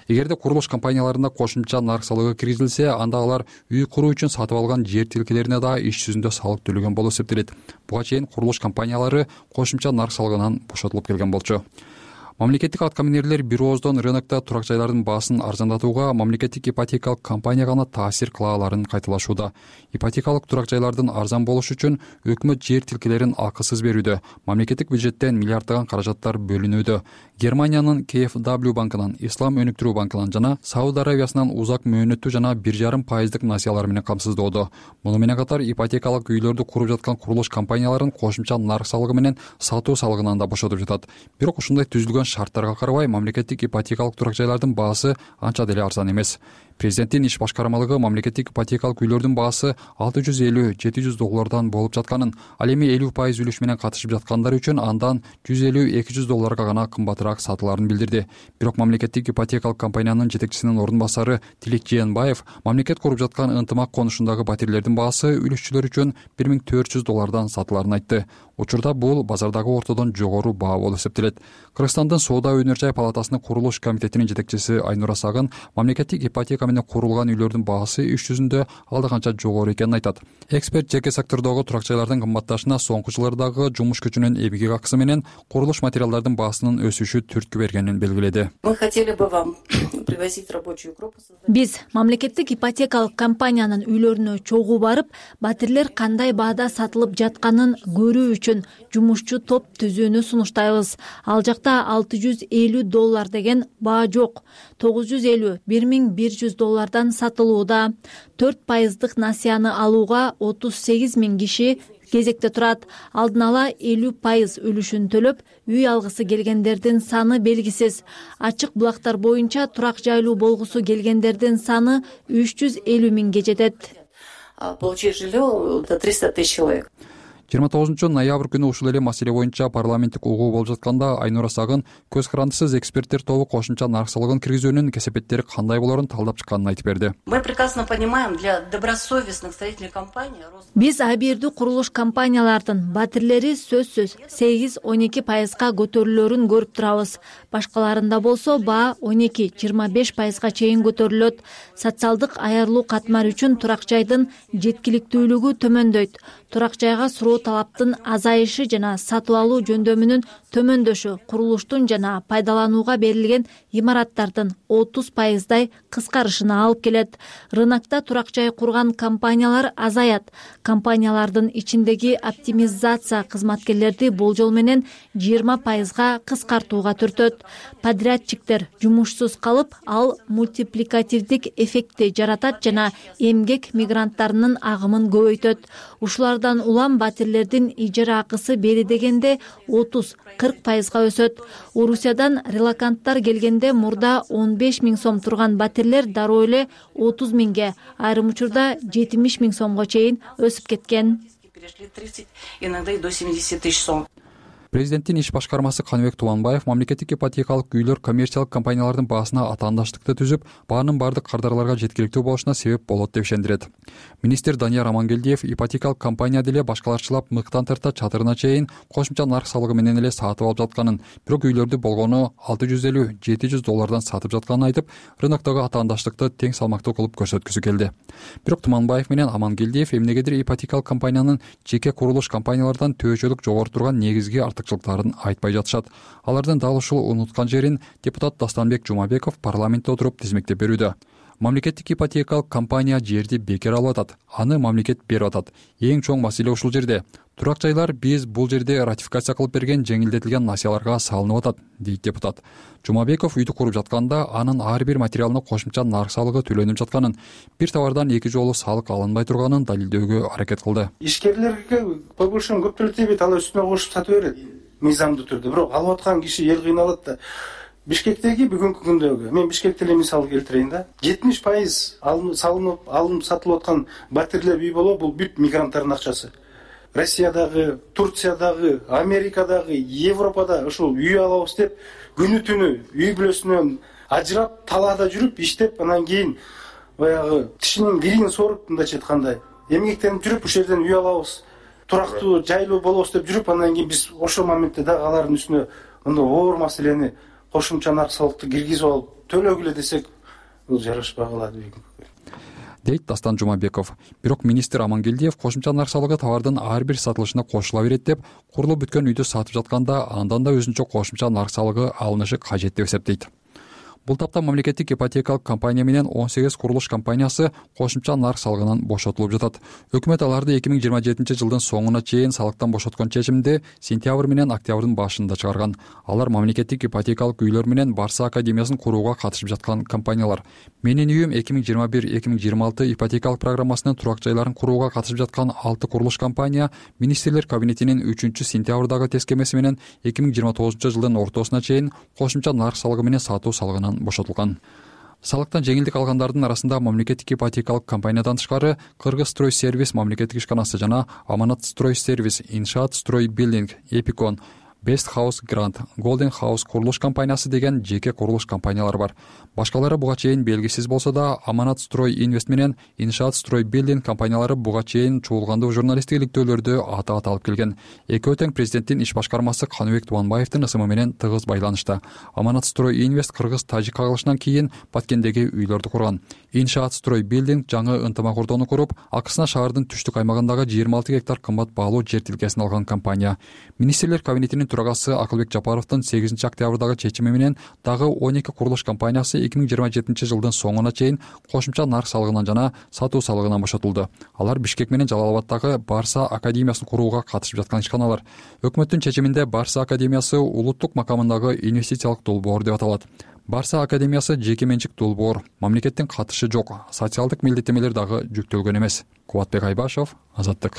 эгерде курулуш компанияларына кошумча нарк салыгы киргизилсе, анда алар үй куруу үчүн сатып алган жер тилкелерине да иш жүзүндө салык төлөгөн болуп эсептелет. Буга чейин курулуш компаниялары кошумча нарк салыгынан бошотулуп келген болчу. Мамлекеттик аткаминерлер бир ооздон рынокто турак жайлардын баасын арзандатууга мамлекеттик ипотекалык компания гана таасир кыла аларын кайталашууда. Ипотекалык турак жайлардын арзан болушу үчүн өкмөт жер тилкелерин акысыз берүүдө, мамлекеттик бюджеттен миллиарддаган каражаттар бөлүнүүдө. Германиянын KfW банкынан, Ислам өнүктүрүү банкынан жана Сауд Аравиясынан узак мөөнөттүү жана 1,5% насыялар менен камсыздоодо. Муну менен катар ипотекалык үйлөрдү куруп жаткан курулуш компанияларын кошумча нарк салыгы менен сатуу салыгынан да бошотуп жатат. Бирок ушундай түзүлгөн шарттарга карабай мамлекеттик ипотекалык турак жайлардын баасы анча деле арзан эмес. Президенттин иш башкармалыгы мамлекеттик ипотекалык үйлөрдүн баасы $650-700 болуп жатканын, ал эми 50% үлүш менен катышып жаткандар үчүн андан $150-200 гана кымбатыраак сатыларын билдирди. Бирок мамлекеттик ипотекалык компаниянын жетекчисинин ордун басары Тилек Жээнбаев мамлекет куруп жаткан ынтымак конушундагы батирлердин баасы үлүшчүлөр үчүн $1400 сатыларын айтты. Учурда бул базардагы ортодон жогору баа болуп эсептелет. Кыргызстандын Соода өнөр жай палатасынын курулуш комитетинин жетекчиси Айнура Сагын мамлекеттик ипотека менен курулган үйлөрдүн баасы иш жүзүндө алда канча жогору экенин айтат. Эксперт жеке сектордогу турак жайлардын кымбатташына соңку жылдардагы жумуш күчүнүн эмгек акысы менен курулуш материалдардын баасынын өсүшү түрткү бергенин белгиледи. Биз мамлекеттик ипотекалык компаниянын үйлөрүнө чогуу барып, батирлер кандай баада сатылып жатканын көрүү үчүн жумушчу топ түзүүнү сунуштайбыз. Ал жакта $650 деген баа жок. $950-1100 сатылууда. 4% насыяны алууга 38 000 киши кезекте турат. Алдын ала 50% үлүшүн төлөп, үй алгысы келгендердин саны белгисиз. Ачык булактар боюнча турак жайлуу болгусу келгендердин саны 350 000 жетет. Получить жилье до 300 000 человек. 29 ноябрь күнү ушул эле маселе боюнча парламенттик угуу болуп жатканда Айнура Сагын көз карандысыз эксперттер тобу кошумча нарк салыгын киргизүүнүн кесепеттери кандай болорун талдап чыкканын айтып берди. Мы прекрасно понимаем, для добросовестных строительных компаний биз абийирдүү курулуш компаниялардын батирлери сөзсүз 8-12% көтөрүлөрүн көрүп турабыз. Башкаларында болсо баа 12-25% чейин көтөрүлөт. Социалдык аярлуу катмар үчүн турак жайдын жеткиликтүүлүгү төмөндөйт. Турак жайга суроо талаптын азайышы жана сатып алуу жөндөмүнүн төмөндөшү курулуштун жана пайдаланууга берилген имараттардын 30%дай кыскарышына алып келет. Рынокто турак жай курган компаниялар азаят. Компаниялардын ичиндеги оптимизация кызматкерлерди болжол менен 20%га кыскартууга түртөт. Подрядчиктер жумушсуз калып, ал мультипликативдик эффектти жаратат жана эмгек мигранттарынын агымын көбөйтөт. Ушулардан улам батирлердин ижара акысы бери дегенде 30-40%га өсөт. Орусиядан релоканттар келгенде мурда 15 000 сом турган батирлер дароо эле 30 000ге, айрым учурда 70 000 сомго чейин өсүп кеткен. Перешли 30, иногда и до 70 000 сом. Президенттин иш башкармасы Каныбек Тубанбаев мамлекеттик ипотекалык үйлөр коммерциялык компаниялардын баасына атаандаштыкты түзүп, баанын бардык кардарларга жеткиликтүү болушуна себеп болот деп ишендирет. Министр Данияр Амангелдиев ипотекалык компания деле башкаларчылап мыктан тарта чатырына чейин кошумча нарк салыгы менен эле сатып алып жатканын, бирок үйлөрдү болгону $650-700 сатып жатканын айтып, рыноктогу атаандаштыкты тең салмактуу кылып көрсөткүсү келди. Бирок Туманбаев менен Амангелдиев эмнегедир ипотекалык компаниянын жеке курулуш компаниялардан төбөчөлүк жогору турган негизги артыкчылыктарын айтпай жатышат. Алардын дал ушул унуткан жерин депутат Дастанбек Жумабеков парламентте отуруп тизмектеп берүүдө. Мамлекеттик ипотекалык компания жерди бекер алып атат, аны мамлекет берип атат. Эң чоң маселе ушул жерде. Турак жайлар биз бул жерде ратификация кылып берген жеңилдетилген насыяларга салынып атат, дейт депутат. Жумабеков үйдү куруп жатканда анын ар бир материалына кошумча нарк салыгы төлөнүп жатканын, бир товардан эки жолу салык алынбай турганын далилдөөгө аракет кылды. Ишкерлерге по большому көп төлөтөбөйт, ал үстүнө кошуп сатып берет мыйзамдуу түрдө. Бирок алып аткан киши эл кыйналат да. Бишкектеги бүгүнкү күндөгү мен Бишкекте эле мисал келтирейин да. 70% алынып сатылып аткан батирлер үй болобу, бул бүт мигранттардын акчасы. Россиядагы, Турциядагы, Америкадагы, Европада ушул үй алабыз деп күнү түнү үй бүлөсүнөн ажырап, талаада жүрүп, иштеп, анан кийин баягы тишинин кирин соруп мындайча айтканда, эмгектенип жүрүп, ушул жерден үй алабыз, турактуу, жайлуу болобуз деп жүрүп, анан кийин биз ошол моментте дагы алардын үстүнө мындай оор маселени кошумча нарк салыкты киргизип алып, төлөгүлө десек бул жарашпай калат дейт Дастан Жумабеков. Бирок министр Амангелдиев кошумча нарк салыгы товардын ар бир сатылышына кошула берет деп, курулуп бүткөн үйдү сатып жатканда андан да өзүнчө кошумча нарк салыгы алынышы кажет деп эсептейт. Бул тапта мамлекеттик ипотекалык компания менен 18 курулуш компаниясы кошумча нарк салыгынан бошотулуп жатат. Өкмөт аларды 2027 жылдын соңуна чейин салыктан бошоткон чечимди сентябрь менен октябрдын башында чыгарган. Алар мамлекеттик ипотекалык үйлөр менен Барса академиясын курууга катышып жаткан компаниялар. Менин үйүм 2021-2026 ипотекалык программасынын турак жайларын курууга катышып жаткан 6 курулуш компания министрлер кабинетинин 3-сентябрдагы тескемеси менен 2029 жылдын ортосуна чейин кошумча нарк салыгы менен сатуу салыгынан бошотулган. Салыктан жеңилдик алгандардын арасында мамлекеттик ипотекалык компаниядан тышкары Кыргыз строй сервис мамлекеттик ишканасы жана Аманат строй сервис, Иншаат строй билдинг, Эпикон, Best House Grant, Golden House курулуш компаниясы деген жеке курулуш компаниялар бар. Башкалары буга чейин белгисиз болсо да, Аманат строй инвест менен Иншаат строй билдинг компаниялары буга чейин чуулгандуу журналисттик иликтөөлөрдү ата алып келген. Экөө тең президенттин иш башкармасы Каныбек Тубанбаевдин ысымы менен тыгыз байланышта. Аманат строй инвест кыргыз-тажик кагылышынан кийин Баткендеги үйлөрдү курган. Иншаат строй билдинг жаңы ынтымак ордону куруп, акысына шаардын түштүк аймагындагы 26 гектар кымбат баалуу жер тилкесин алган компания. Министрлер кабинетинин төрагасы Акылбек Жапаровдун 8 октябрдагы чечими менен дагы 12 курулуш компаниясы 2027 жылдын соңуна чейин кошумча нарк салыгынан жана сатуу салыгынан бошотулду. Алар Бишкек менен Жалал-Абадтагы Барса академиясын курууга катышып жаткан ишканалар. Өкмөттүн чечиминде Барса академиясы улуттук макамындагы инвестициялык долбоор деп аталат. Барса академиясы жеке менчик долбоор, мамлекеттин катышы жок, социалдык милдеттемелер дагы жүктөлгөн эмес. Кубатбек Айбашев, Азаттык.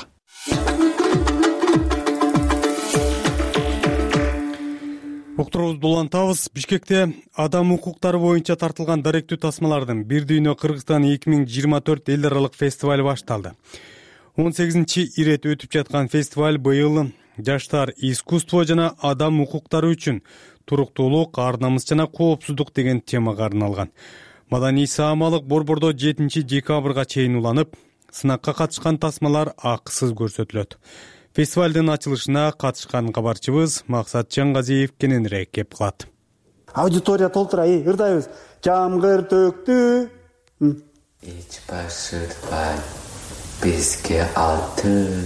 Уктуруубузду улантабыз. Бишкекте адам укуктары боюнча тартылган даректүү тасмалардын Бир дүйнө Кыргызстан 2024 эл аралык фестивали башталды. 18 ирет өтүп жаткан фестиваль быйыл жаштар искусство жана адам укуктары үчүн туруктуулук, ар намыс жана коопсуздук деген темага арналган. Маданий саамалык борбордо 7 декабрга чейин уланып, сынакка катышкан тасмалар акысыз көрсөтүлөт. Фестивалдын ачылышына катышкан кабарчыбыз Максат Жаңгазиев кененирээк кеп калат. Аудитория толтура, ырдайбыз. Жамгыр төктү. Эч башырбай бизге алты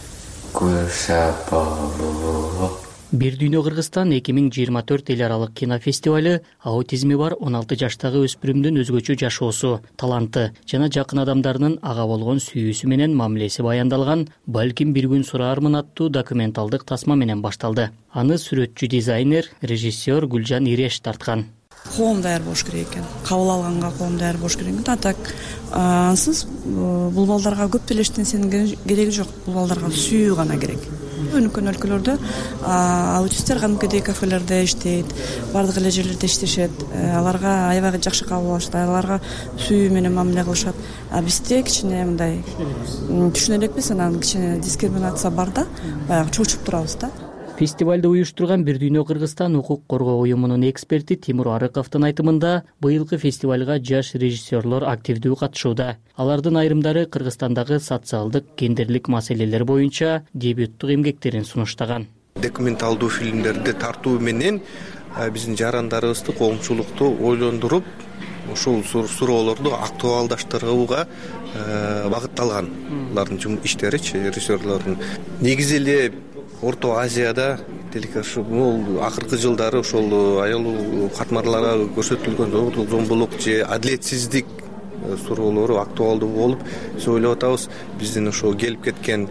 көршапалуу. Бир дүйнө Кыргызстан 2024 эл аралык кинофестивалы аутизми бар 16 жаштагы өспүрүмдүн өзгөчө жашоосу, таланты жана жакын адамдарынын ага болгон сүйүүсү менен мамилеси баяндалган «Балким бир күн сураармын» аттуу документалдык тасма менен башталды. Аны сүрөтчү дизайнер, режиссер Гүлжан Иреш тарткан. Коом даяр болуш керек экен. Кабыл алганга коом даяр болуш керек экен. Так ансыз бул балдарга көп деле эчтенсенин кереги жок. Бул балдарга сүйүү гана керек. Өнүккөн өлкөлөрдө аутисттер кадимкидей кафелерде иштейт, бардык эле жерлерде иштешет. Аларга аябай жакшы кабыл алышат, аларга сүйүү менен мамиле кылышат. Бизде кичине мындай түшүнө элекпиз, анан кичине дискриминация бар да, баягы чочуп турабыз да. Фестивалды уюштурган Бир дүйнө Кыргызстан укук коргоо уюмунун эксперти Тимур Арыковдун айтымында, быйылкы фестивалга жаш режиссерлор активдүү катышууда. Алардын айрымдары Кыргызстандагы социалдык, гендерлик маселелер боюнча дебюттук эмгектерин сунуштаган. Документалдуу фильмдерди тартуу менен биздин жарандарыбызды, коомчулукту ойлондуруп, ушул суроолорду актуалдаштырууга багытталган. Алардын иштеричи, режиссерлордун негизи эле Орто Азияда бул акыркы жылдары ошол аял катмарларга көрсөтүлгөн зомбулук же адилетсиздик суроолору актуалдуу болуп, биз ойлоп атабыз, биздин ошо келип кеткен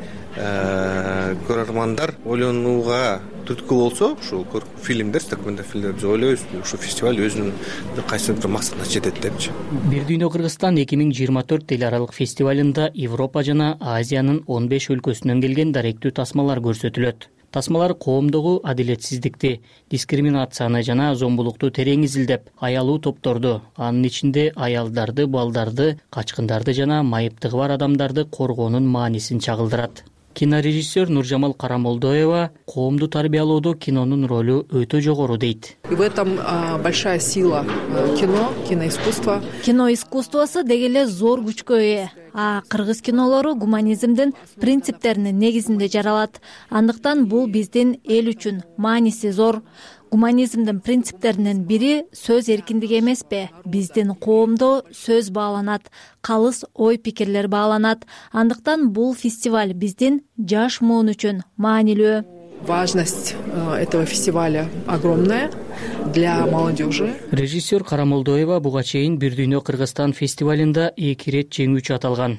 көрөрмандар ойлонууга түрткү болсо, ушул фильмдер, документалдык фильмдер, биз ойлойбуз, ушул фестиваль өзүнүн кайсы бир максатына жетет депчи. Бир дүйнө Кыргызстан 2024 эл аралык фестивалында Европа жана Азиянын 15 өлкөсүнөн келген даректүү тасмалар көрсөтүлөт. Тасмалар коомдогу адилетсиздикти, дискриминацияны жана зомбулукту терең изилдеп, аялуу топторду, анын ичинде аялдарды, балдарды, качкындарды жана майыптыгы бар адамдарды коргоонун маанисин чагылдырат. Кинорежиссер Нуржамал Карамолдоева коомду тарбиялоодо кинонун ролу өтө жогору дейт. И в этом большая сила киноискусства. Кино искусствосу деги эле зор күчкө ээ. Кыргыз кинолору гуманизмдин принциптеринин негизинде жаралат. Андыктан бул биздин эл үчүн мааниси зор. Гуманизмдин принциптеринин бири сөз эркиндиги эмеспи? Биздин коомдо сөз бааланат, калыс ой пикирлер бааланат. Андыктан бул фестиваль биздин жаш муун үчүн маанилүү. Важность этого фестиваля огромная для молодежи. Режиссер Карамолдоева буга чейин Бир дүйнө Кыргызстан фестивалында 2 ирет жеңүүчү аталган.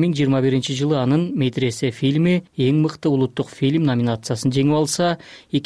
2021 жылы анын Медресе фильми эң мыкты улуттук фильм номинациясын жеңип алса,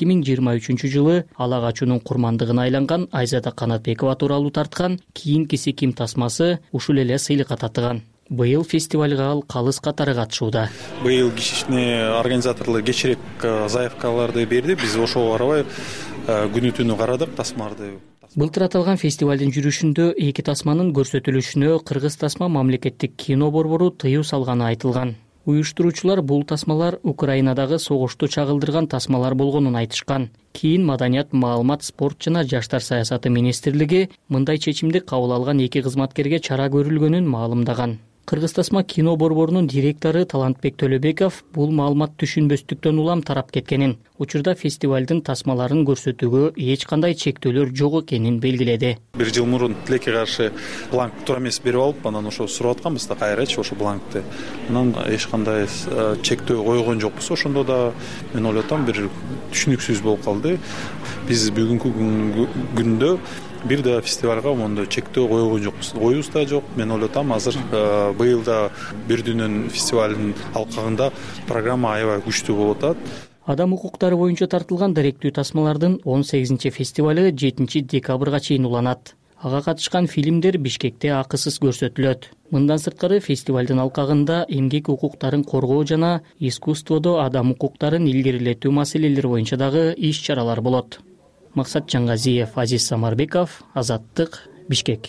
2023 жылы Ала качуунун курмандыгына айланган Айзада Канатбекова тууралуу тарткан Кийинкиси ким тасмасы ушул эле сыйлыкка татыган. Быйыл фестивалга ал калыс катары катышууда. Быйыл кичине организаторлор кечирээк заявкаларды берди. Биз ошого карабай күнү түнү карадык тасмаларды. Былтыр аталган фестивалдын жүрүшүндө 2 тасманын көрсөтүлүшүнө Кыргыз тасма мамлекеттик кино борбору тыюу салганы айтылган. Уюштуруучулар бул тасмалар Украинадагы согушту чагылдырган тасмалар болгонун айтышкан. Кийин Маданият, маалымат, спорт жана жаштар саясаты министрлиги мындай чечимди кабыл алган 2 кызматкерге чара көрүлгөнүн маалымдаган. Кыргыз тасма кино борборунун директору Талантбек Төлөбеков бул маалымат түшүнбөстүктөн улам тарап кеткенин, учурда фестивалдын тасмаларын көрсөтүүгө эч кандай чектөөлөр жок экенин белгиледи. 1 жыл мурун тилекке каршы бланк туура эмес берип алып, анан ошо сурап атканбыз да кайрачы ошо бланкты. Анан эч кандай чектөө койгон жокпуз. Ошондо да мен ойлоп атам бир түшүнүксүз болуп калды. Биз бүгүнкү күндө бир да фестивалга мондой чектөө койгон жокпуз. Оюбуз да жок. Мен ойлоп атам азыр быйыл да Бир дүйнөнүн фестивалынын алкагында программа аябай күчтүү болуп атат. Адам укуктары боюнча тартылган даректүү тасмалардын 18 фестивалы 7 декабрга чейин уланат. Ага катышкан фильмдер Бишкекте акысыз көрсөтүлөт. Мындан сырткары фестивалдын алкагында эмгек укуктарын коргоо жана искусстводо адам укуктарын илгерилетүү маселелери боюнча дагы иш-чаралар болот. Максат Жаңгазиев, Азиз Самарбеков, Азаттык, Бишкек.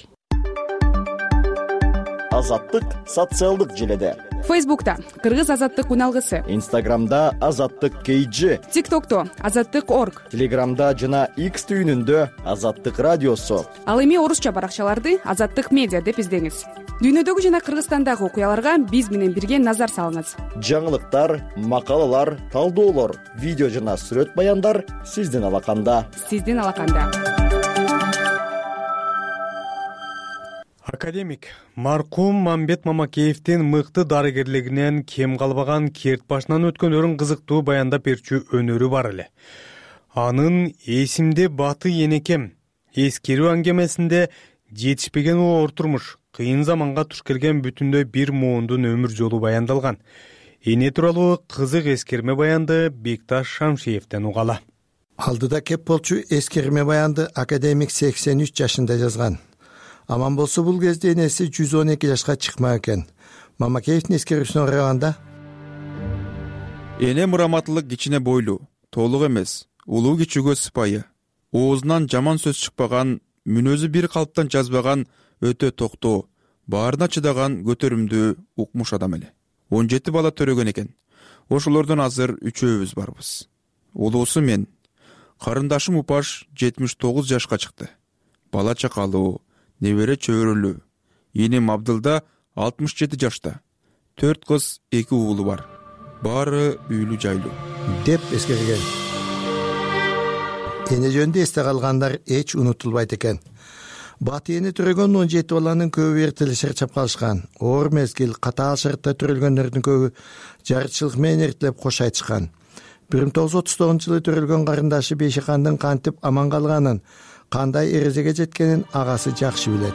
Азаттык социалдык желеде. Фейсбукта Кыргыз азаттык уналгысы. Инстаграмда Азаттык KG. ТикТокто Азаттык.org. Телеграмда жана X түйүнүндө Азаттык радиосу. Ал эми орусча баракчаларды Азаттык медиа деп издеңиз. Дүйнөдөгү жана Кыргызстандагы окуяларга биз менен бирге назар салыңыз. Жаңылыктар, макалалар, талдоолор, видео жана сүрөт баяндар сиздин алаканда. Академик маркум Мамбет Мамакеевдин мыкты дарыгерлигинен кем калбаган керт башынан өткөндөрүн кызыктуу баяндап берчү өнөрү бар эле. Анын эсимде баты энекем эскерүү аңгемесинде жетишпеген оор турмуш, кыйын заманга туш келген бүтүндөй бир муундун өмүр жолу баяндалган. Эне тууралуу кызык эскерме баянды Бекташ Шамшиевден угала. Алдыда кеп болчу эскерме баянды академик 83 жашында жазган. Аман болсо бул кезде энеси 112 жашка чыкмак экен. Мамакеевдин эскерүүсүнө караганда эне мураматтылык кичине бойлуу, толук эмес, улуу кичүүгө сыпайы, оозунан жаман сөз чыкпаган, мүнөзү бир калыптан жазбаган, өтө токтоо, баарына чыдаган көтөрүмдүү укмуш адам эле. 17 бала төрөгөн экен. Ошолордон азыр 3-өбүз барбыз. Улуусу мен. Карындашым Упаш 79 жашка чыкты. Бала чакалуу, небере чөбөрөлүү. Энем Абдылда 67 жашта. 4 кыз, 2 уулу бар. Баары үйлүү жайлуу деп эскерген. Эне жөнүндө эсте калгандар эч унутулбайт экен. Баты эне төрөгөн 17 баланын көбү эртеле шарчап калышкан. Оор мезгил, катаал шартта төрөлгөндөрдүн көбү жарычылык менен эртелеп кош айтышкан. 1939 жылы төрөлгөн карындашы Бейшикандын кантип аман калганын, кандай эрежеге жеткенин агасы жакшы билет.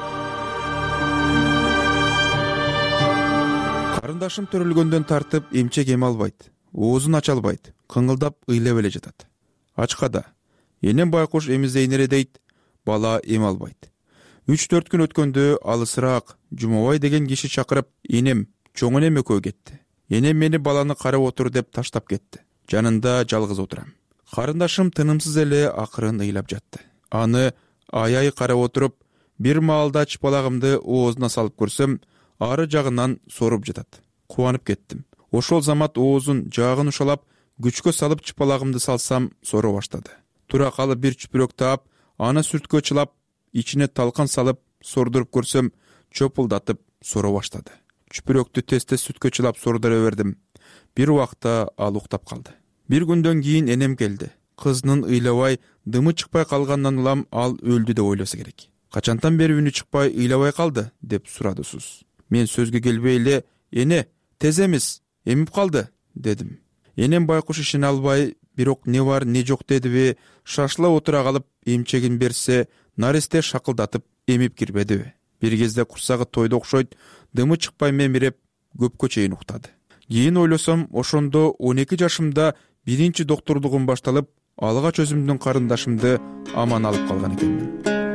Карындашым төрөлгөндөн тартып эмчек эме албайт, оозун ача албайт, кыңылдап ыйлап эле жатат. Ачкада энем байкуш эмиздейнере дейт, бала эме албайт. 3-4 күн өткөндө алысыраак Жумабай деген киши чакырып, энем чоң энем экөө кетти. Энем мени баланы карап отур деп таштап кетти. Жанында жалгыз отурам. Карындашым тынымсыз эле акырын ыйлап жатты. Аны аяй карап отуруп, бир маалда чыпалагымды оозуна салып көрсөм, ары жагынан соруп жатат. Кубанып кеттим. Ошол замат оозун жагын ушалап, күчкө салып чыпалагымды салсам, сора баштады. Тура калып бир чүпүрөк таап, аны сүрткө чылап, ичине талкан салып, сордуруп көрсөм, чопулдатып сора баштады. Чүпүрөктү тез-тез сүткө чылап сордура бердим. Бир убакта ал уктап калды. Бир күндөн кийин энем келди. кызынын ыйлабай дымы чыкпай калганынан улам ал өлдү деп ойлосо керек. Качантан бери үнү чыкпай ыйлабай калды деп сурады Суз. Мен сөзгө келбей эле эне тез эмес эмип калды дедим. Энем байкуш ишене албай бирок не бар не жок дедиби, шашыла отура калып эмчегин берсе наристе шакылдатып эмип кирбедиби. Бир кезде курсагы тойду окшойт, дымы чыкпай мемиреп көпкө чейин уктады. Кийин ойлосом, ошондо 12 жашымда биринчи доктурлугум башталып, алгач өзүмдүн карындашымды аман алып калган экенмин.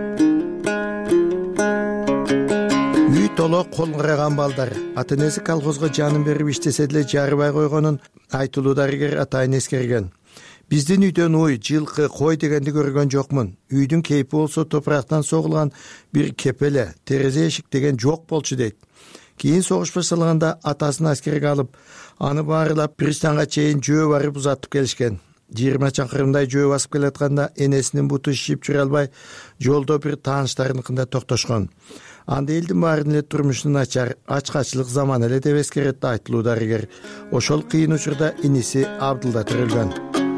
Үй толо кол караган балдар ата энеси колхозго жанын берип иштесе деле жарыбай койгонун айтылуу дарыгер атайын эскерген. Биздин үйдөн уй, жылкы, кой дегенди көргөн жокмун. Үйдүн кейпи болсо топурактан согулган бир кепеле, терезе эшик деген жок болчу дейт. Кийин согуш башталганда атасын аскерге алып, аны баарылап пристанга чейин жөө барып узатып келишкен. 20 чакырымдай жөө басып келатканда энесинин буту шишип жүрө албай, жолдо бир тааныштарыныкында токтошкон. Анда элдин баарын эле турмуштун начар, ачкачылык заман эле деп эскерет айтылуу дарыгер. Ошол кыйын учурда иниси Абдылда төрөлгөн.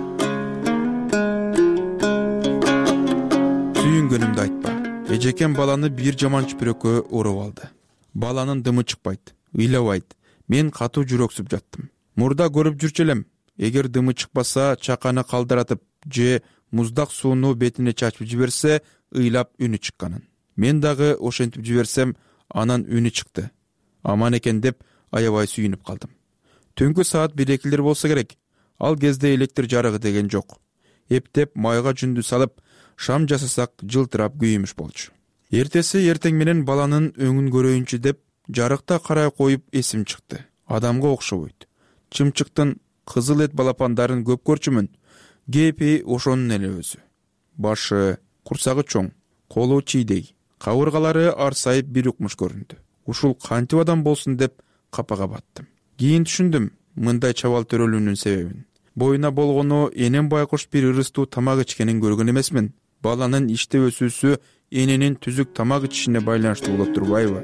Сүйүнгөнүмдү айтпа. Эжекем баланы бир жаман чүпүрөккө уруп алды. Баланын дымы чыкпайт, ыйлабайт. Мен катуу жүрөксүп жаттым. Мурда көрүп жүрчү элем. Эгер дымы чыкпаса, чаканы калдыратып же муздак сууну бетине чачып жиберсе, ыйлап үнү чыкканын. Мен дагы ошентип жиберсем, анан үнү чыкты. Аман экен деп аябай сүйүнүп калдым. Түнкү саат 1-2 болсо керек. Ал кезде электр жарыгы деген жок. Эптеп майга жүндү салып, шам жасасак жылтырап күйүмүш болчу. Эртеси эртең менен баланын өңүн көрөйүнчү деп жарыкта карай коюп эсим чыкты. Адамга окшобойт. Чымчыктын кызыл эт балапандарын көп көрчүмүн. Кепи ошонун эле өзү. Башы, курсагы чоң, колу чийдей, кабыргалары арсайып бир укмуш көрүндү. Ушул кантип адам болсун деп капага баттым. Кийин түшүндүм мындай чабал төрөлүүнүн себебин. Боюна болгону энем байкуш бир ырыстуу тамак ичкенин көргөн эмесмин. Баланын иште өсүүсү эненин түзүк тамак ичишине байланыштуу болот турбайбы?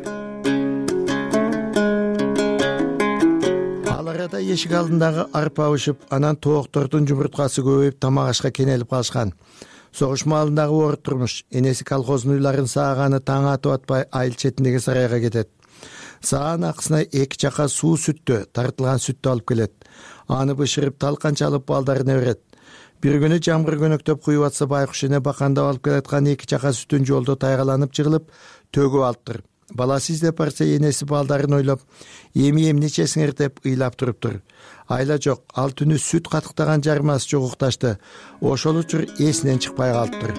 Ал арада эшик алдындагы арпа ушуп, анан тооктордун жумурткасы көбөйүп тамак ашка кенелип калышкан. Согуш маалындагы оор турмуш, энеси колхоздун уйларын сааганы таң атып атпай айыл четиндеги сарайга кетет. Саан акысына 2 чака суу сүттө, тартылган сүттү алып келет. Аны бышырып талканча алып балдарына берет. Бир күнү жамгыр көнөктөп куюп атса байкуш эне бакандап алып келаткан 2 чака сүтүн жолдо тайгаланып жыгылып, төгүп алыптыр. Баласы издеп барса энеси балдарын ойлоп, эмне ичесиңер деп ыйлап туруптур. Айла жок, ал түнү сүт катыктаган жармасы жок укташты. Ошол учур эсинен чыкпай калыптыр.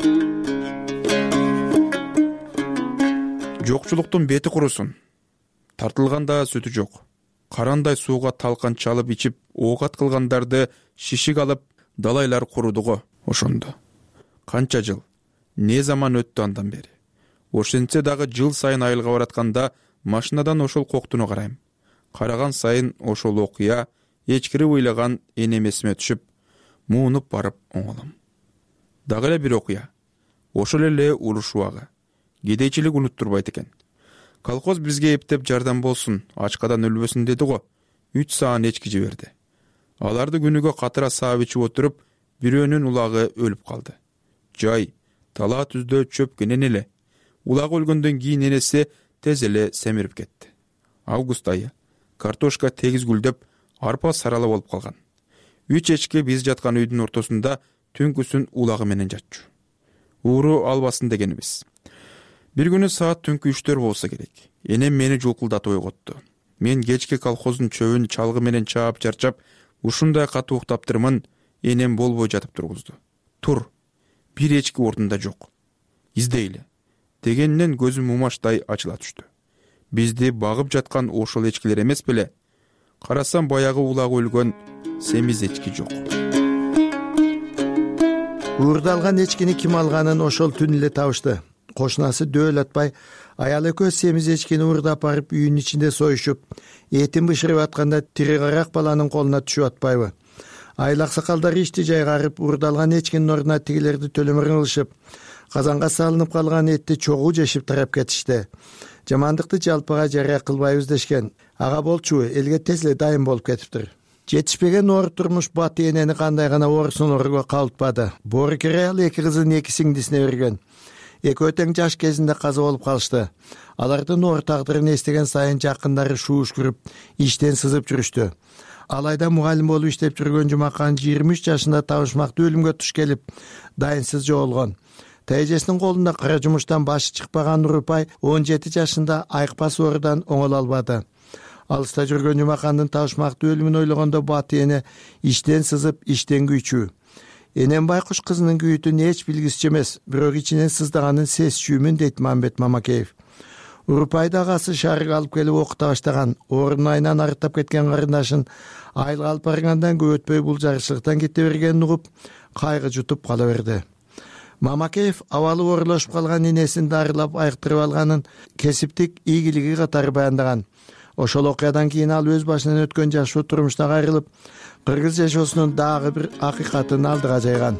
Жокчулуктун бети курусун. Тартылганда сүтү жок. Карандай сууга талкан чалып ичип, оокат кылгандарды шишик алып, далайлар курудуго. Ошондо. Канча жыл, не заман өттү андан бери. Ошентсе дагы жыл сайын айылга баратканда машинадан ошол коктуну карайм. Караган сайын ошол окуя, эчкирип ыйлаган энем эсиме түшүп, муунуп барып оңолом. Дагы эле бир окуя. Ошол эле уруш убагы. Кедейчилик унуттурбайт экен. Колхоз бизге эптеп жардам болсун, ачкадан өлбөсүн деди го. 3 саан эчки жиберди. Аларды күнүгө катыра саап ичип отуруп, бирөөнүн улагы өлүп калды. Жай, талаа түздө чөп кенен эле. Улагы өлгөндөн кийин энеси тез эле семирип кетти. Август айы. Картошка тегиз гүлдөп, арпа сарала болуп калган. 3 эчки биз жаткан үйдүн ортосунда түнкүсүн улагы менен жатчу. Ууру албасын дегенибиз. Бир күнү саат түнкү 3 болсо керек. Энем мени жулкулдатып ойготту. Мен кечки колхоздун чөбүн чалгы менен чаап чарчап, ушундай катуу уктаптырмын, энем болбой жатып тургузду. Тур, бир эчки ордунда жок. Издейли. Дегеннен көзүм умаштай ачыла түштү. Бизди багып жаткан ошол эчкилер эмес беле? Карасам баягы улагы өлгөн семиз эчки жок. Уурдалган эчкини ким алганын ошол түн эле табышты. Кошунасы дөөл атпай, аял экөө семиз эчкини уурдап барып үйүнүн ичинде союшуп, этин бышырып атканда тири карак баланын колуна түшүп атпайбы? Айыл аксакалдары ишти жайгарып, уурдалган эчкинин ордуна тигилерди төлөмөр кылышып, казанга салынып калган этти чогуу жешип тарап кетишти. Жамандыкты жалпыга жарыя кылбайбыз дешкен. Ага болчу, элге тез эле дайым болуп кетиптир. жетишпеген оор турмуш баты энени кандай гана оорсунорго калтпады. Боорукер аял 2 кызын 2 сиңдисине берген. Экөө тең жаш кезинде каза болуп калышты. Алардын оор тагдырын эстеген сайын жакындары шууш күрүп, иштен сызып жүрүштү. Алайда мугалим болуп иштеп жүргөн Жумакан 23 жашында табышмактуу өлүмгө туш келип, дайынсыз жоолгон. Тайжесинин колунда кара жумуштан башы чыкпаган Нурупай 17 жашында айкпас оорудан оңоло албады. Алыста жүргөн Жумакандын табышмактуу өлүмүн ойлогондо баты эне иштен сызып, иштен күйчү. Энем байкуш кызынын күйүтүн эч билгисчи эмес, бирок ичинен сыздаганын сезчүмүн дейт Мамбет Мамакеев. Урупайды агасы шаарга алып келип окута баштаган, ордун айынан арыттап кеткен карындашын айылга алып баргандан көп өтпөй бул жарышчылыктан кете бергенин угуп, кайгы жутуп кала берди. Мамакеев абалы оорулашып калган энесин дарылап айыктырып алганын кесиптик ийгилиги катары баяндаган. Ошол окуядан кийин ал өз башынан өткөн жашоо турмуштан кайрылып, кыргыз жашоосунун дагы бир акыйкатын алдыга жайган.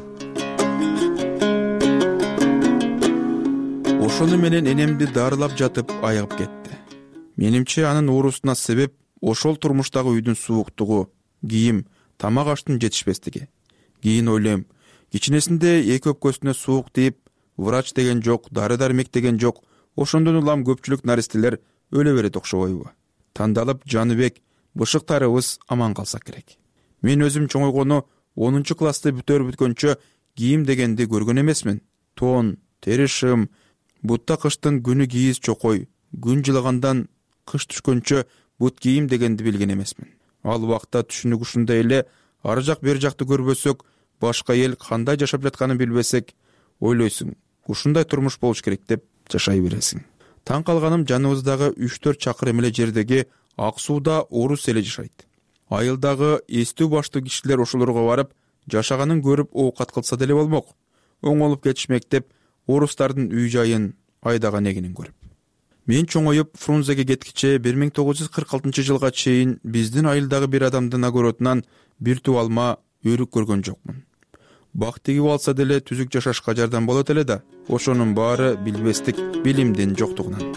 Ошону менен энемди дарылап жатып айыгып кетти. Менимче анын оорусуна себеп ошол турмуштагы үйдүн сууктугу, кийим, тамак аштын жетишпестиги. Кийин ойлойм, кичинесинде эки өпкөсүнө суук тийип, врач деген жок, дары-дармек деген жок. Ошондон улам көпчүлүк наристелер өлө берет окшобойбу? Тандалып Жаныбек, бышыктарыбыз аман калса керек. Мен өзүм чоңойгону 10 классты бүткөнчө кийим дегенди көргөн эмесмин. Тон, тери шым, бутта кыштын күнү кийиз чокой, күн жылагандан кыш түшкөнчө бут кийим дегенди билген эмесмин. Ал убакта түшүнүк ушундай эле, ар жак бер жакты көрбөсөк, башка эл кандай жашап жатканын билбесек, ойлойсуң, ушундай турмуш болуш керек деп жашай бересиң. Таң калганым жаныбыздагы 3-4 чакырым эле жердеги Ак сууда орус эле жашайт. Айылдагы эстүү баштуу кишилер ошолорго барып, жашаганын көрүп оокат кылса деле болмок. Оңолуп кетишмек деп орустардын үй жайын, айдаган эгинин көрүп. Мен чоңоюп Фрунзеге кеткиче 1946 жылга чейин биздин айылдагы бир адамдын огородунан бир туу алма, өрүк көргөн жокмун. Бак тигип алса деле түзүк жашашка жардам болот эле да, ошонун баары билбестик, билимдин жоктугунан.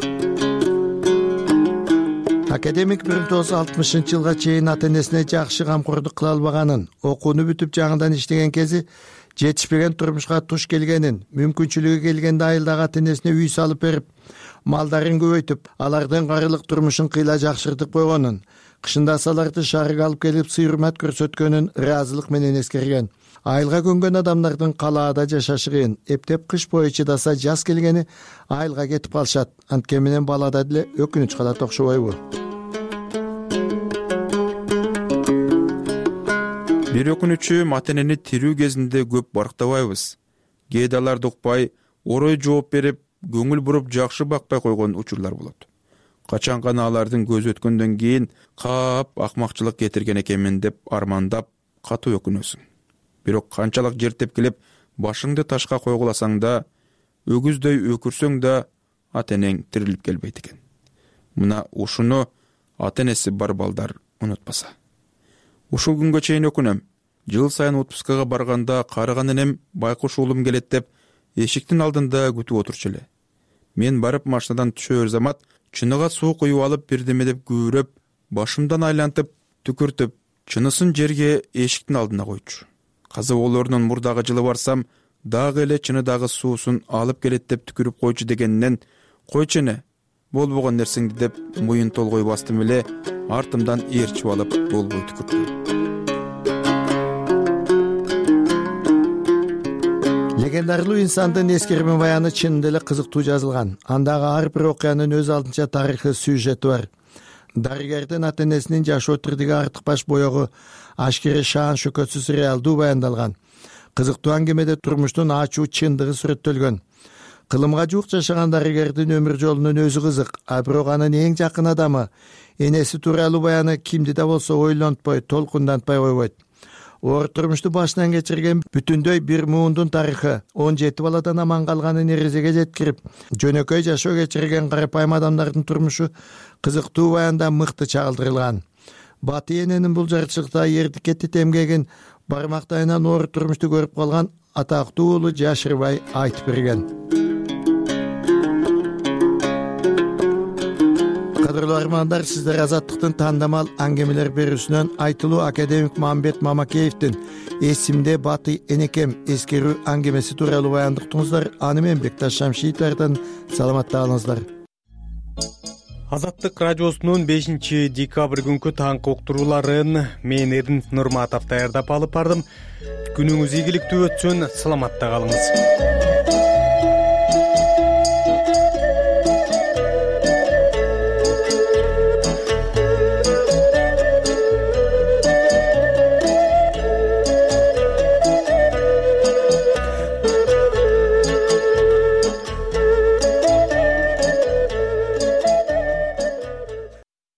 Академик 1960-жылга чейин ата-энесине жакшы камкордук кыла албаганын, окууну бүтүп жаңыдан иштеген кези жетишпеген турмушка туш келгенин, мүмкүнчүлүгү келгенде айылдагы ата-энесине үй салып берип, малдарын көбөйтүп, алардын карылык турмушун кыйла жакшыртып койгонун, кышында аларды шаарга алып келип сый-урмат көрсөткөнүн ыраазылык менен эскерген. Айылга көнгөн адамдардын калаада жашашы кыйын, эптеп кыш бою чыдаса жаз келгени айылга кетип калышат. Анткени менен балада деле өкүнүч калат окшобойбу? Бир өкүнүчү ата-энени тирүү кезинде көп барктабайбыз. Кээде аларды укпай, орой жооп берип, көңүл буруп жакшы бакпай койгон учурлар болот. Качан гана алардын көзү өткөндөн кийин каап акмакчылык кетирген экенмин деп армандап, катуу өкүнөсүң. Бирок канчалык жер тепкилеп, башыңды ташка койгуласаң да, өгүздөй өкүрсөң да, ата-энең тирилип келбейт экен. Мына ушуну ата-энеси бар балдар унутпаса. Ушул күнгө чейин өкүнөм. Жыл сайын отпускага барганда карыган энем байкуш уулум келет деп, эшиктин алдында күтүп отурчу эле. Мен барып машинадан түшөөр замат, чыныга суу куюп алып бирдеме деп күбүрөп, башымдан айлантып, түкүртүп, чынысын жерге эшиктин алдына койчу. Каза болорунун мурдагы жылы барсам, дагы эле чыныдагы суусун алып келет деп түкүрүп койчу дегенинен, койчу болбогон нерсеңди деп муйун толгой бастым эле, артымдан ээрчип алып болбой түкүрдүм. Легендарлуу инсандын эскерме баяны чынында эле кызыктуу жазылган. Андагы ар бир окуянын өз алдынча тарыхы, сюжети бар. Дарыгердин ата-энесинин жашоо тирдиги артык баш боёгу ашкере шаан шөкөтсүз реалдуу баяндалган. Кызыктуу аңгемеде турмуштун ачуу чындыгы сүрөттөлгөн. Кылымга жуук жашаган дарыгердин өмүр жолунун өзү кызык, а бирок анын эң жакын адамы, энеси тууралуу баяны кимди да болсо ойлонтпой, толкундантпай койбойт. Оор турмушту башынан кечирген бүтүндөй бир муундун тарыхы 17 баладан аман калганын эрезеге жеткирип, жөнөкөй жашоо кечирген карапайым адамдардын турмушу кызыктуу баянда мыкты чагылдырылган. Баты эненин бул жарчылыкта эрдикетти эмгегин бармактайынан оор турмушту көрүп калган атактуу уулу Жашырбай айтып берген. Кадырлуу армандар, сиздер Азаттыктын тандамал аңгемелер берүүсүнөн айтылуу академик Мамбет Мамакеевдин эсимде баты энекем эскерүү аңгемеси тууралуу баяндыктыңыздар. Аны мен Бекташ Шамшитовдун саламатта калыңыздар. Азаттык радиосунун 5 декабрь күнкү таңкы уктурууларын мен Эрдинт Нурматов даярдап алып бардым. Күнүңүз ийгиликтүү өтсүн, саламатта калыңыз.